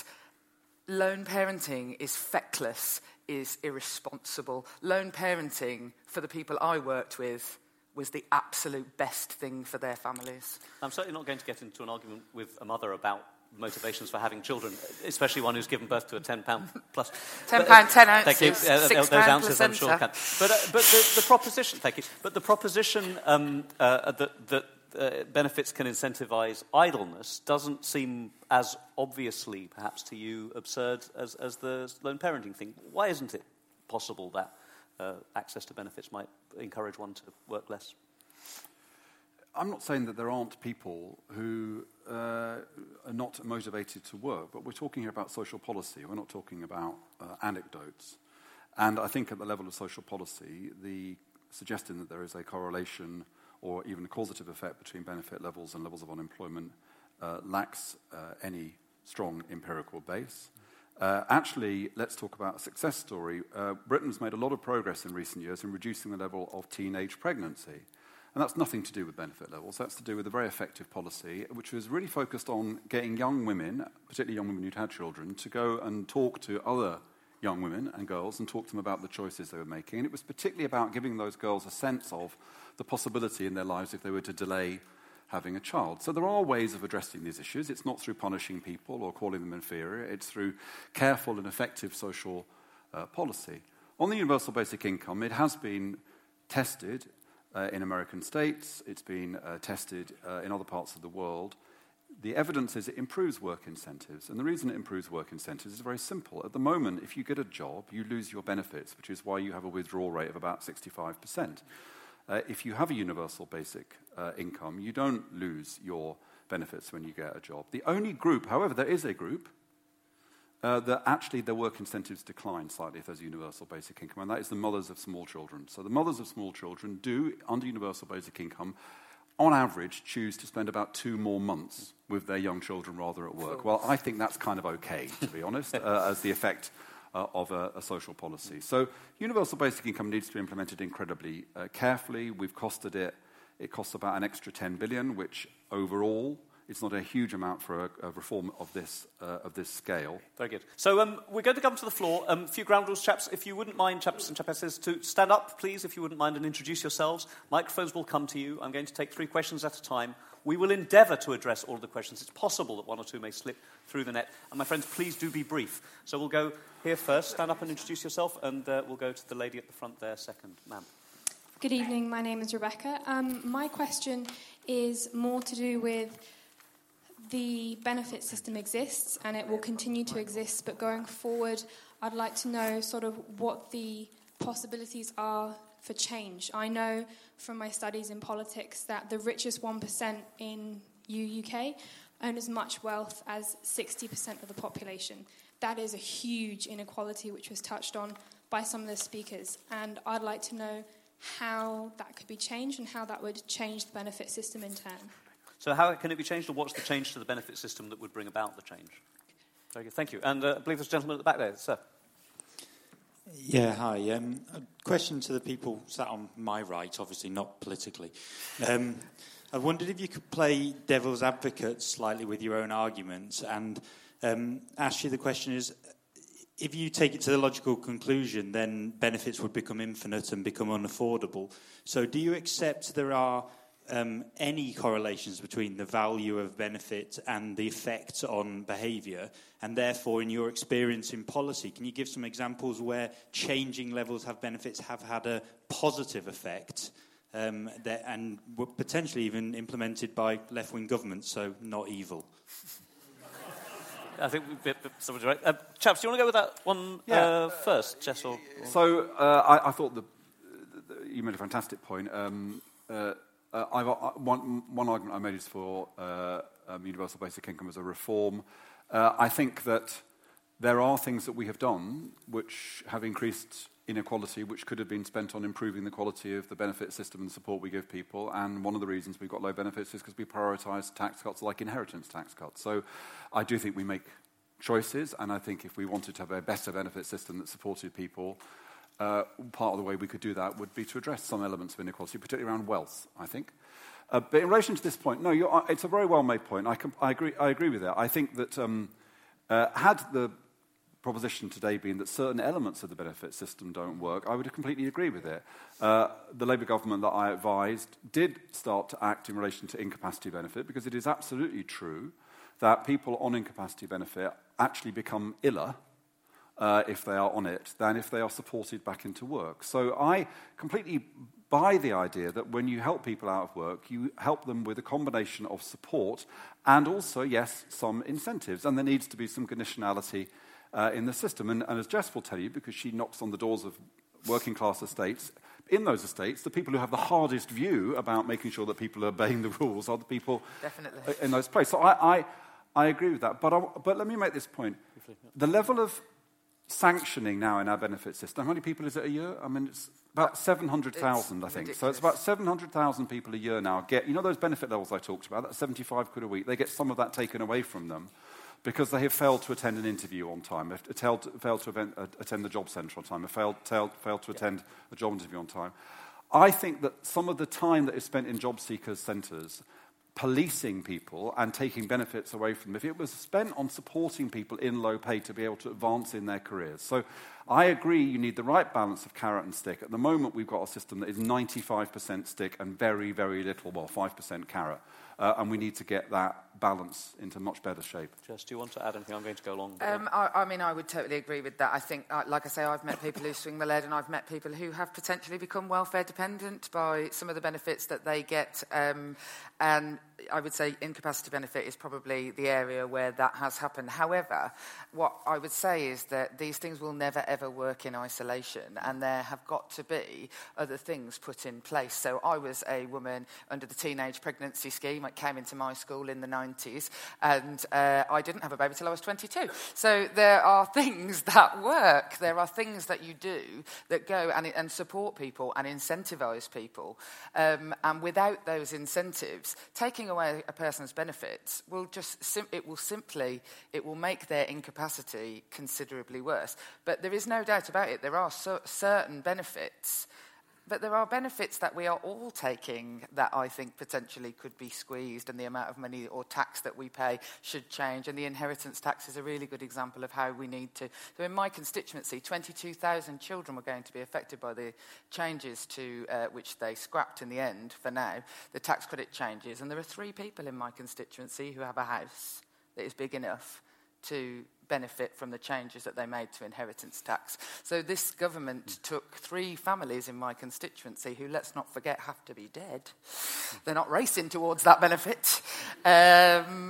lone parenting is feckless is irresponsible. Lone parenting for the people I worked with was the absolute best thing for their families. I'm certainly not going to get into an argument with a mother about motivations for having children, especially one who's given birth to a ten pound plus. ten pound, ten ounces, thank you. Uh, six those pound ounces, placenta. I'm sure can. But, uh, but the, the proposition, thank you, but the proposition um, uh, that, that uh, benefits can incentivise idleness doesn't seem as obviously, perhaps to you, absurd as, as the lone parenting thing. Why isn't it possible that uh, access to benefits might encourage one to work less? I'm not saying that there aren't people who uh, are not motivated to work, but we're talking here about social policy. We're not talking about uh, anecdotes. And I think at the level of social policy, the suggesting that there is a correlation or even a causative effect between benefit levels and levels of unemployment uh, lacks uh, any strong empirical base. Uh, actually, let's talk about a success story. Uh, Britain's made a lot of progress in recent years in reducing the level of teenage pregnancy. And that's nothing to do with benefit levels. That's to do with a very effective policy, which was really focused on getting young women, particularly young women who'd had children, to go and talk to other young women and girls and talk to them about the choices they were making. And it was particularly about giving those girls a sense of the possibility in their lives if they were to delay having a child. So there are ways of addressing these issues. It's not through punishing people or calling them inferior. It's through careful and effective social uh, policy. On the universal basic income, it has been tested uh, in American states. It's been uh, tested uh, in other parts of the world. The evidence is it improves work incentives. And the reason it improves work incentives is very simple. At the moment, if you get a job, you lose your benefits, which is why you have a withdrawal rate of about sixty-five percent. Uh, if you have a universal basic uh, income, you don't lose your benefits when you get a job. The only group, however, there is a group uh, that actually their work incentives decline slightly if there's universal basic income, and that is the mothers of small children. So the mothers of small children do, under universal basic income, on average, choose to spend about two more months with their young children rather at work. Well, I think that's kind of okay, to be honest, uh, as the effect uh, of a, a social policy. So universal basic income needs to be implemented incredibly uh, carefully. We've costed it. It costs about an extra ten billion, which overall it's not a huge amount for a, a reform of this uh, of this scale. Very good. So um, we're going to come to the floor. A um, few ground rules, chaps. If you wouldn't mind, chaps and chapesses, to stand up, please, if you wouldn't mind, and introduce yourselves. Microphones will come to you. I'm going to take three questions at a time. We will endeavour to address all of the questions. It's possible that one or two may slip through the net. And my friends, please do be brief. So we'll go here first. Stand up and introduce yourself, and uh, we'll go to the lady at the front there second. Ma'am. Good evening. My name is Rebecca. Um, my question is more to do with the benefit system exists and it will continue to exist, but going forward, I'd like to know sort of what the possibilities are for change. I know from my studies in politics that the richest one percent in U K own as much wealth as sixty percent of the population. That is a huge inequality which was touched on by some of the speakers, and I'd like to know how that could be changed and how that would change the benefit system in turn. So how can it be changed, or what's the change to the benefit system that would bring about the change? Very good, thank you. And uh, I believe there's a gentleman at the back there, sir. Yeah, hi. Um, a question to the people sat on my right, obviously not politically. Um, I wondered if you could play devil's advocate slightly with your own arguments and um, ask you the question is, if you take it to the logical conclusion, then benefits would become infinite and become unaffordable. So do you accept there are um, any correlations between the value of benefit and the effect on behaviour? And therefore, in your experience in policy, can you give some examples where changing levels of benefits have had a positive effect um, that, and were potentially even implemented by left-wing governments, so not evil? I think someone's right. Uh, chaps, do you want to go with that one yeah. uh, first, Jess? Or, or... So uh, I, I thought the, the, you made a fantastic point. Um, uh, uh, I've, uh, one, one argument I made is for uh, um, universal basic income as a reform. Uh, I think that there are things that we have done which have increased inequality, which could have been spent on improving the quality of the benefit system and the support we give people. And one of the reasons we've got low benefits is because we prioritise tax cuts like inheritance tax cuts. So I do think we make choices, and I think if we wanted to have a better benefit system that supported people, uh, part of the way we could do that would be to address some elements of inequality, particularly around wealth, I think. Uh, but in relation to this point, no, you're, it's a very well-made point. I, com- I, agree, I agree with that. I think that um, uh, had the proposition today being that certain elements of the benefit system don't work, I would completely agree with it. Uh, the Labour government that I advised did start to act in relation to incapacity benefit, because it is absolutely true that people on incapacity benefit actually become iller uh, if they are on it than if they are supported back into work. So I completely buy the idea that when you help people out of work, you help them with a combination of support and also, yes, some incentives. And there needs to be some conditionality Uh, in the system. And, and as Jess will tell you, because she knocks on the doors of working class estates, in those estates, the people who have the hardest view about making sure that people are obeying the rules are the people Definitely. in those places. So I, I, I agree with that. But, I, but let me make this point. The level of sanctioning now in our benefit system, how many people is it a year? I mean, it's about seven hundred thousand, I think. Ridiculous. So it's about seven hundred thousand people a year now get, you know those benefit levels I talked about, that's seventy-five quid a week, they get some of that taken away from them, because they have failed to attend an interview on time, have failed to, failed to event, uh, attend the job centre on time, have failed, failed, failed to attend a job interview on time. I think that some of the time that is spent in job seekers' centres policing people and taking benefits away from them, if it was spent on supporting people in low pay to be able to advance in their careers. So I agree you need the right balance of carrot and stick. At the moment, we've got a system that is ninety-five percent stick and very, very little, well, five percent carrot. Uh, and we need to get that balance into much better shape. Jess, do you want to add anything? I'm going to go along. Um, I, I mean, I would totally agree with that. I think, uh, like I say, I've met people who swing the lead, and I've met people who have potentially become welfare dependent by some of the benefits that they get. Um, and I would say incapacity benefit is probably the area where that has happened. However, what I would say is that these things will never, ever work in isolation, and there have got to be other things put in place. So I was a woman under the teenage pregnancy scheme. came into my school in the nineties, and uh, I didn't have a baby till I was twenty-two. So there are things that work. There are things that you do that go and, and support people and incentivise people. Um, and without those incentives, taking away a person's benefits will just sim- it will simply it will make their incapacity considerably worse. But there is no doubt about it. There are so, certain benefits. But there are benefits that we are all taking that I think potentially could be squeezed, and the amount of money or tax that we pay should change. And the inheritance tax is a really good example of how we need to. So in my constituency, twenty-two thousand children were going to be affected by the changes to uh, which they scrapped in the end for now, the tax credit changes. And there are three people in my constituency who have a house that is big enough to benefit from the changes that they made to inheritance tax. So this government took three families in my constituency who, let's not forget, have to be dead. They're not racing towards that benefit. Um,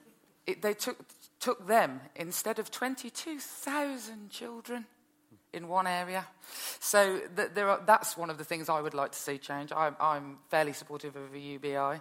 it, they took took them instead of twenty-two thousand children in one area. So th- there are, that's one of the things I would like to see change. I'm, I'm fairly supportive of a U B I.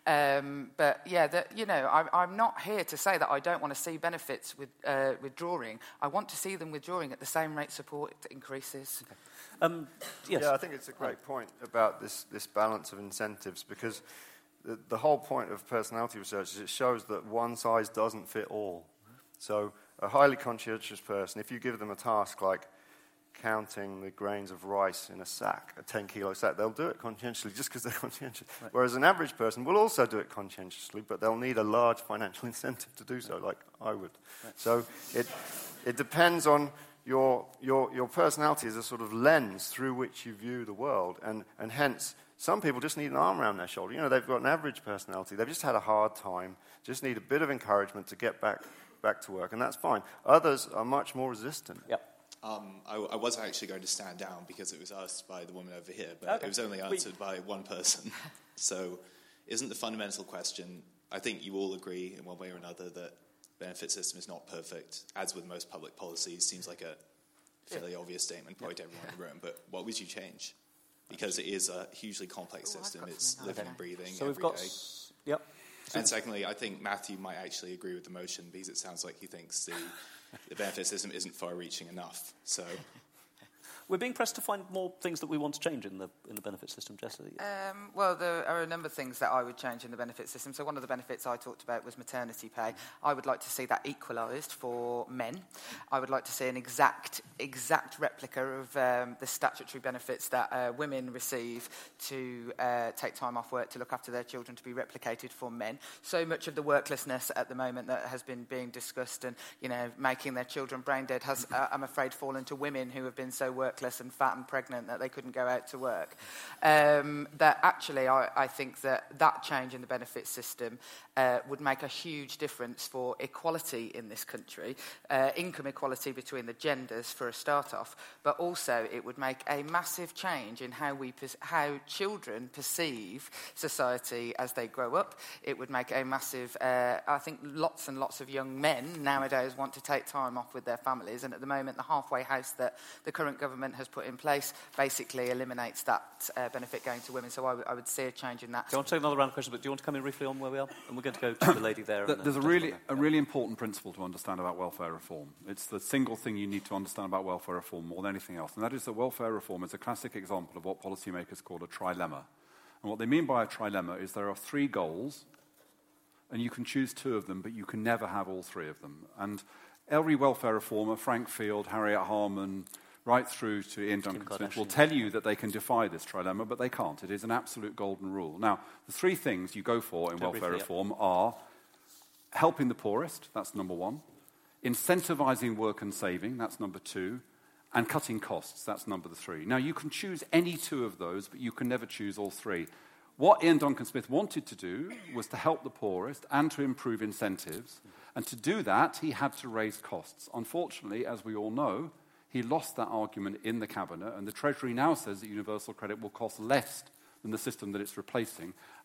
Um, but, yeah, the, you know, I, I'm not here to say that I don't want to see benefits with, uh, withdrawing. I want to see them withdrawing at the same rate support increases. Okay. Um, yes. Yeah, I think it's a great point about this, this balance of incentives, because the, the whole point of personality research is it shows that one size doesn't fit all. So a highly conscientious person, if you give them a task like counting the grains of rice in a sack, a ten kilo sack, they'll do it conscientiously just because they're conscientious. Right. Whereas an average person will also do it conscientiously, but they'll need a large financial incentive to do so, like I would. Right. So it it depends on your your your personality as a sort of lens through which you view the world, and and hence some people just need an arm around their shoulder. You know, they've got an average personality, they've just had a hard time, just need a bit of encouragement to get back back to work, and that's fine. Others are much more resistant. Yep. Um, I, I was actually going to stand down because it was asked by the woman over here, but okay. It was only answered by one person. So isn't the fundamental question, I think you all agree in one way or another that the benefit system is not perfect, as with most public policies, seems like a fairly yeah. obvious statement probably yeah. to everyone in the room, but what would you change? Because it is a hugely complex oh, system, it's living and breathing so every we've got day. S- yep. And secondly, I think Matthew might actually agree with the motion because it sounds like he thinks the the benefit system isn't far-reaching enough. So, we're being pressed to find more things that we want to change in the in the benefit system, Jesse. Um, well, there are a number of things that I would change in the benefit system. So one of the benefits I talked about was maternity pay. I would like to see that equalised for men. I would like to see an exact exact replica of um, the statutory benefits that uh, women receive to uh, take time off work to look after their children to be replicated for men. So much of the worklessness at the moment that has been being discussed and, you know, making their children brain dead has, uh, I'm afraid, fallen to women who have been so workless and fat and pregnant that they couldn't go out to work. Um, that actually, I, I think that that change in the benefit system uh, would make a huge difference for equality in this country, uh, income equality between the genders for a start-off, but also it would make a massive change in how we per- how children perceive society as they grow up. It would make a massive, uh, I think lots and lots of young men nowadays want to take time off with their families, and at the moment the halfway house that the current government has put in place basically eliminates that uh, benefit going to women. So I, w- I would see a change in that. Do you want to take another round of questions, but do you want to come in briefly on where we are? And we're going to go to the lady there. the, there's a really, a really important principle to understand about welfare reform. It's the single thing you need to understand about welfare reform more than anything else, and that is that welfare reform is a classic example of what policymakers call a trilemma. And what they mean by a trilemma is there are three goals, and you can choose two of them, but you can never have all three of them. And every welfare reformer, Frank Field, Harriet Harman, right through to Ian Duncan Smith, will tell you that they can defy this trilemma, but they can't. It is an absolute golden rule. Now, the three things you go for in Don't welfare reform yep. are helping the poorest, that's number one, incentivizing work and saving, that's number two, and cutting costs, that's number three. Now, you can choose any two of those, but you can never choose all three. What Ian Duncan Smith wanted to do was to help the poorest and to improve incentives, and to do that, he had to raise costs. Unfortunately, as we all know, he lost that argument in the Cabinet, and the Treasury now says that universal credit will cost less than the system that it's replacing,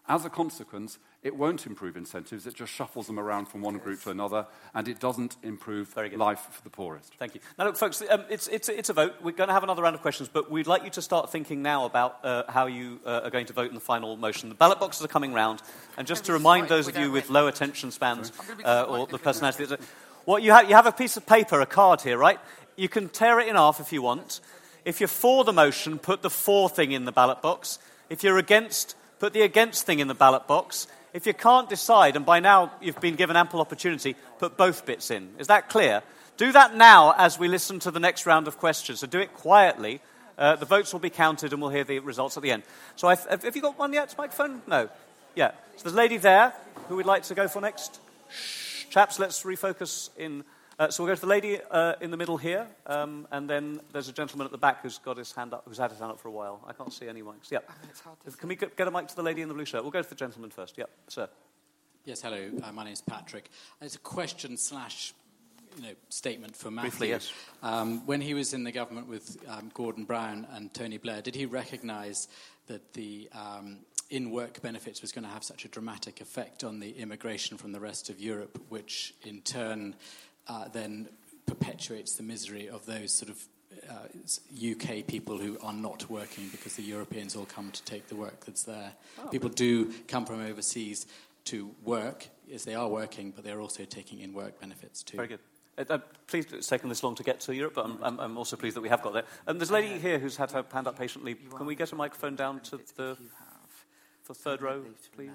As a consequence, it won't improve incentives. It just shuffles them around from one group to another, and it doesn't improve life for the poorest. Thank you. Now, look, folks, um, it's, it's, it's a vote. We're going to have another round of questions, but we'd like you to start thinking now about uh, how you uh, are going to vote in the final motion. The ballot boxes are coming round, and just to remind those of you with low attention spans uh, or the personality, what you have, you have a piece of paper, a card here, right? You can tear it in half if you want. If you're for the motion, put the for thing in the ballot box. If you're against, put the against thing in the ballot box. If you can't decide, and by now you've been given ample opportunity, put both bits in. Is that clear? Do that now as we listen to the next round of questions. So do it quietly. Uh, the votes will be counted and we'll hear the results at the end. So I've, have you got one yet, microphone? No. Yeah. So there's a lady there who we'd like to go for next. Shh. Chaps, let's refocus in... Uh, so we'll go to the lady uh, in the middle here, um, and then there's a gentleman at the back who's got his hand up, who's had his hand up for a while. I can't see any mics. Yeah. Can we get a mic to the lady in the blue shirt? We'll go to the gentleman first. Yeah, sir. Yes, hello. Uh, my name's Patrick. It's a question slash, you know, statement for Matthew. Briefly, yes. Um, when he was in the government with um, Gordon Brown and Tony Blair, did he recognise that the um, in-work benefits was going to have such a dramatic effect on the immigration from the rest of Europe, which in turn... Uh, then perpetuates the misery of those sort of uh, U K people who are not working because the Europeans all come to take the work that's there. Oh. People do come from overseas to work, yes, they are working, but they're also taking in work benefits too. Very good. Uh, I'm pleased it's taken this long to get to Europe, but I'm, I'm, I'm also pleased that we have got there. Um, there's a lady here who's had her hand up patiently. Can we get a microphone down to the, the third row, please?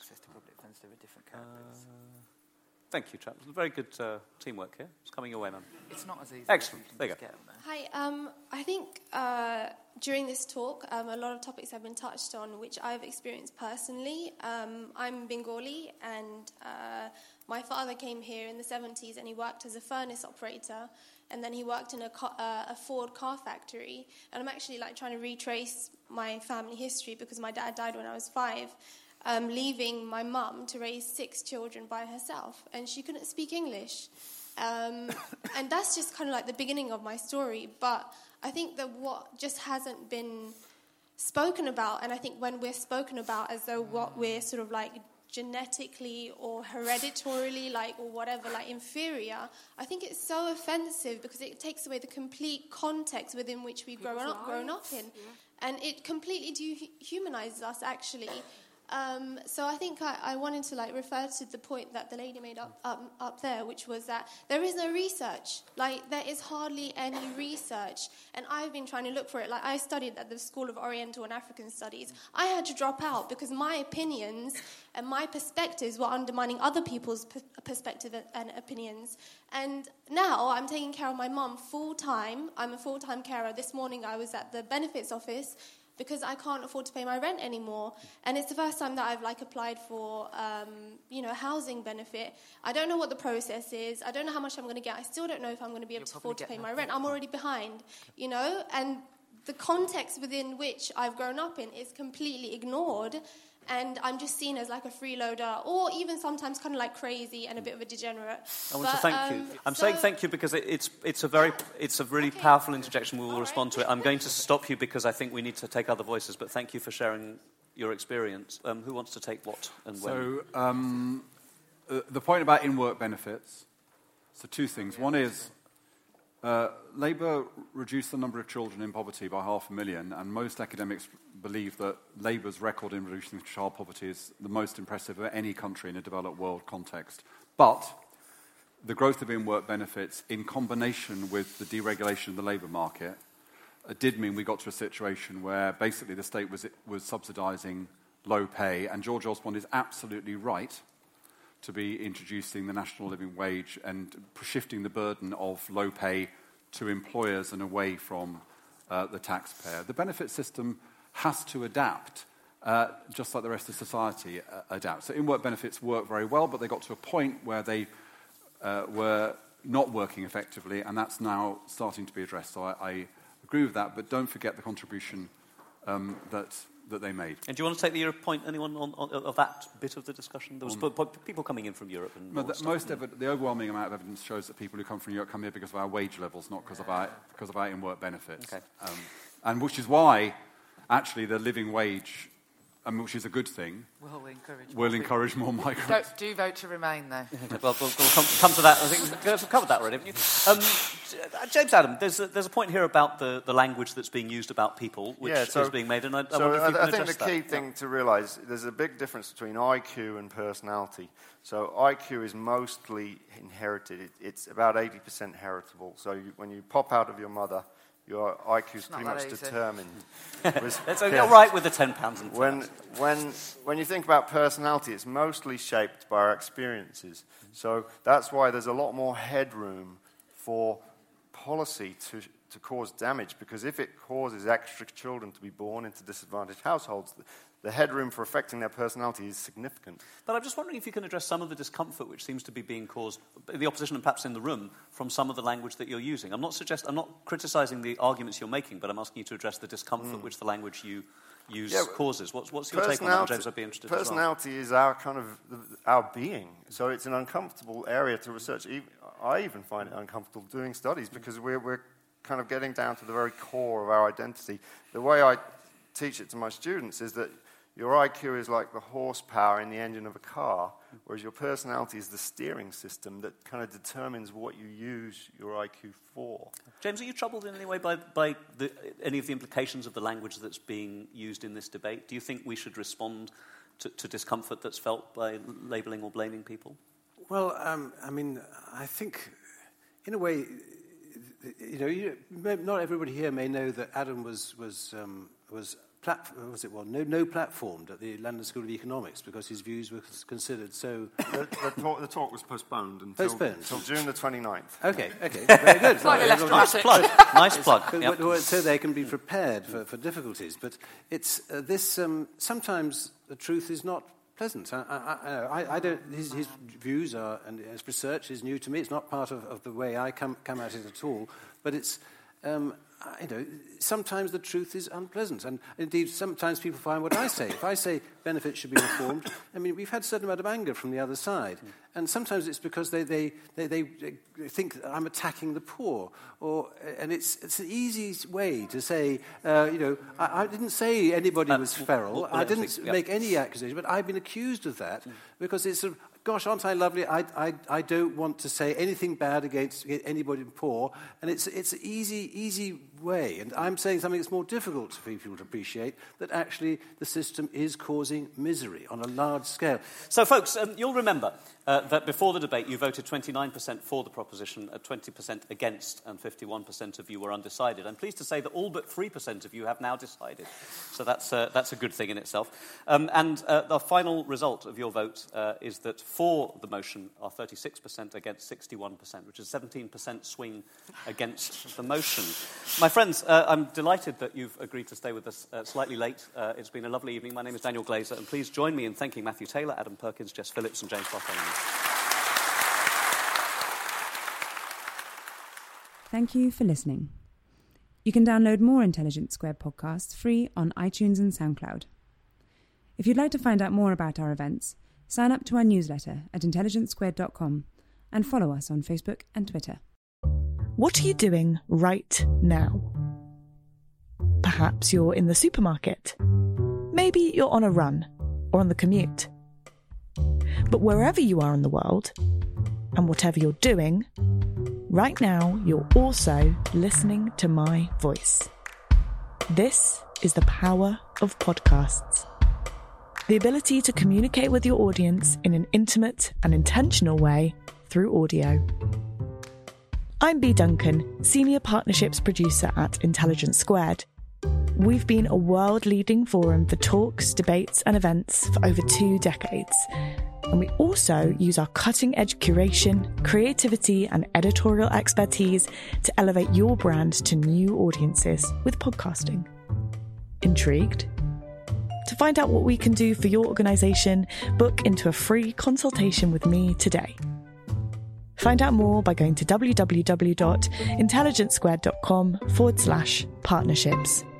Uh, Thank you, chaps. Very good uh, teamwork here. It's coming your way, man. It's not as easy. Excellent. There you go. Hi. Um, I think uh, during this talk, um, a lot of topics have been touched on, which I've experienced personally. Um, I'm Bengali, and uh, my father came here in the seventies, and he worked as a furnace operator, and then he worked in a, car, uh, a Ford car factory. And I'm actually like trying to retrace my family history because my dad died when I was five. Um, leaving my mum to raise six children by herself, and she couldn't speak English. Um, and that's just kind of like the beginning of my story. But I think that what just hasn't been spoken about, and I think when we're spoken about as though what we're sort of like genetically or hereditarily, like, or whatever, like inferior, I think it's so offensive because it takes away the complete context within which we've grown up, grown up in. Yeah. And it completely dehumanizes us, actually. Um, so I think I, I wanted to like refer to the point that the lady made up, up up there, which was that there is no research. Like, there is hardly any research, and I've been trying to look for it. Like, I studied at the School of Oriental and African Studies. I had to drop out because my opinions and my perspectives were undermining other people's p- perspective and opinions. And now I'm taking care of my mum full time. I'm a full time carer. This morning I was at the benefits office because I can't afford to pay my rent anymore. And it's the first time that I've, like, applied for, um, you know, a housing benefit. I don't know what the process is. I don't know how much I'm going to get. I still don't know if I'm going to be able You'll to afford to pay my rent. I'm already behind, you know? And the context within which I've grown up in is completely ignored. And I'm just seen as like a freeloader, or even sometimes kind of like crazy and a bit of a degenerate. I want but, to thank um, you. I'm so saying thank you because it, it's it's a very it's a really okay. powerful interjection. We will All respond right. to it. I'm going to stop you because I think we need to take other voices. But thank you for sharing your experience. Um, who wants to take what and when? So um, uh, the point about in-work benefits. So two things. One is uh, Labour reduced the number of children in poverty by half a million, and most academics believe that Labour's record in reducing child poverty is the most impressive of any country in a developed world context. But the growth of in-work benefits, in combination with the deregulation of the labour market, uh, did mean we got to a situation where basically the state was was subsidising low pay, and George Osborne is absolutely right to be introducing the national living wage and shifting the burden of low pay to employers and away from uh, the taxpayer. The benefit system has to adapt, uh, just like the rest of society uh, adapts. So in-work benefits work very well, but they got to a point where they uh, were not working effectively, and that's now starting to be addressed. So I, I agree with that, but don't forget the contribution um, that that they made. And do you want to take the point, anyone, on, on, of that bit of the discussion? There was um, p- people coming in from Europe. And no, the, most evi- the overwhelming amount of evidence shows that people who come from Europe come here because of our wage levels, not because of our, because of our in-work benefits. Okay. Um, and which is why, actually, the living wage I mean, which is a good thing. Will encourage will more encourage more migrants. Don't, do vote to remain, though. well, we'll, we'll come, come to that. I think we've covered that already, haven't you? Um, James Adam, there's a, there's a point here about the, the language that's being used about people, which yeah, so, is being made, and I, I so wonder if you can I think address the that. key thing to realise, there's a big difference between I Q and personality. So I Q is mostly inherited. It, it's about eighty percent heritable. So you, when you pop out of your mother, your I Q is pretty much easy. determined. It's only all right with the ten pounds and when, when, when you think about personality, it's mostly shaped by our experiences. So that's why there's a lot more headroom for policy to, to cause damage, because if it causes extra children to be born into disadvantaged households, the, the headroom for affecting their personality is significant. But I'm just wondering if you can address some of the discomfort which seems to be being caused, the opposition and perhaps in the room, from some of the language that you're using. I'm not suggest, I'm not criticising the arguments you're making, but I'm asking you to address the discomfort mm. which the language you use yeah, causes. What's, what's your take on that, James? I'd be interested Personality as well. is our kind of, our being. So it's an uncomfortable area to research. I even find it uncomfortable doing studies because we're, we're kind of getting down to the very core of our identity. The way I teach it to my students is that your I Q is like the horsepower in the engine of a car, whereas your personality is the steering system that kind of determines what you use your I Q for. James, are you troubled in any way by, by the, any of the implications of the language that's being used in this debate? Do you think we should respond to, to discomfort that's felt by labelling or blaming people? Well, um, I mean, I think, in a way, you know, you, not everybody here may know that Adam was was um, was. Plat- was it well, no, no platformed at the London School of Economics because his views were considered so... the, the, talk, the talk was postponed until, postponed. until June the twenty-ninth. Okay, okay, very good. Slightly less nice plug, nice plug. Yep. So they can be prepared for, for difficulties. But it's uh, this, um, sometimes the truth is not pleasant. I, I, I, I don't, his, his views are, and his research is new to me. It's not part of, of the way I come, come at it at all. But it's... Um, you know, sometimes the truth is unpleasant. And indeed, sometimes people find what I say. If I say benefits should be reformed, I mean, we've had a certain amount of anger from the other side. Mm. And sometimes it's because they, they, they, they think that I'm attacking the poor. Or, and it's, it's an easy way to say, uh, you know, I, I didn't say anybody uh, was feral. Well, well, I didn't think, make yep. any accusation, but I've been accused of that mm. because it's sort of, gosh, aren't I lovely? I, I, I don't want to say anything bad against anybody poor. And it's, it's an easy, easy way. And I'm saying something that's more difficult for people to appreciate, that actually the system is causing misery on a large scale. So, folks, um, you'll remember uh, that before the debate you voted twenty-nine percent for the proposition, uh, twenty percent against, and fifty-one percent of you were undecided. I'm pleased to say that all but three percent of you have now decided. So that's, uh, that's a good thing in itself. Um, and uh, the final result of your vote uh, is that for the motion are thirty-six percent against sixty-one percent, which is a seventeen percent swing against the motion. My friends, uh, I'm delighted that you've agreed to stay with us uh, slightly late. Uh, it's been a lovely evening. My name is Daniel Glazer, and please join me in thanking Matthew Taylor, Adam Perkins, Jess Phillips, and James Bartholomew. Thank you for listening. You can download more Intelligence Squared podcasts free on iTunes and SoundCloud. If you'd like to find out more about our events, sign up to our newsletter at intelligence squared dot com and follow us on Facebook and Twitter. What are you doing right now? Perhaps you're in the supermarket. Maybe you're on a run or on the commute. But wherever you are in the world, and whatever you're doing, right now you're also listening to my voice. This is the power of podcasts. The ability to communicate with your audience in an intimate and intentional way through audio. I'm Bea Duncan, Senior Partnerships Producer at Intelligence Squared. We've been a world-leading forum for talks, debates and events for over two decades. And we also use our cutting-edge curation, creativity and editorial expertise to elevate your brand to new audiences with podcasting. Intrigued? To find out what we can do for your organisation, book into a free consultation with me today. Find out more by going to w w w dot intelligence squared dot com forward slash partnerships.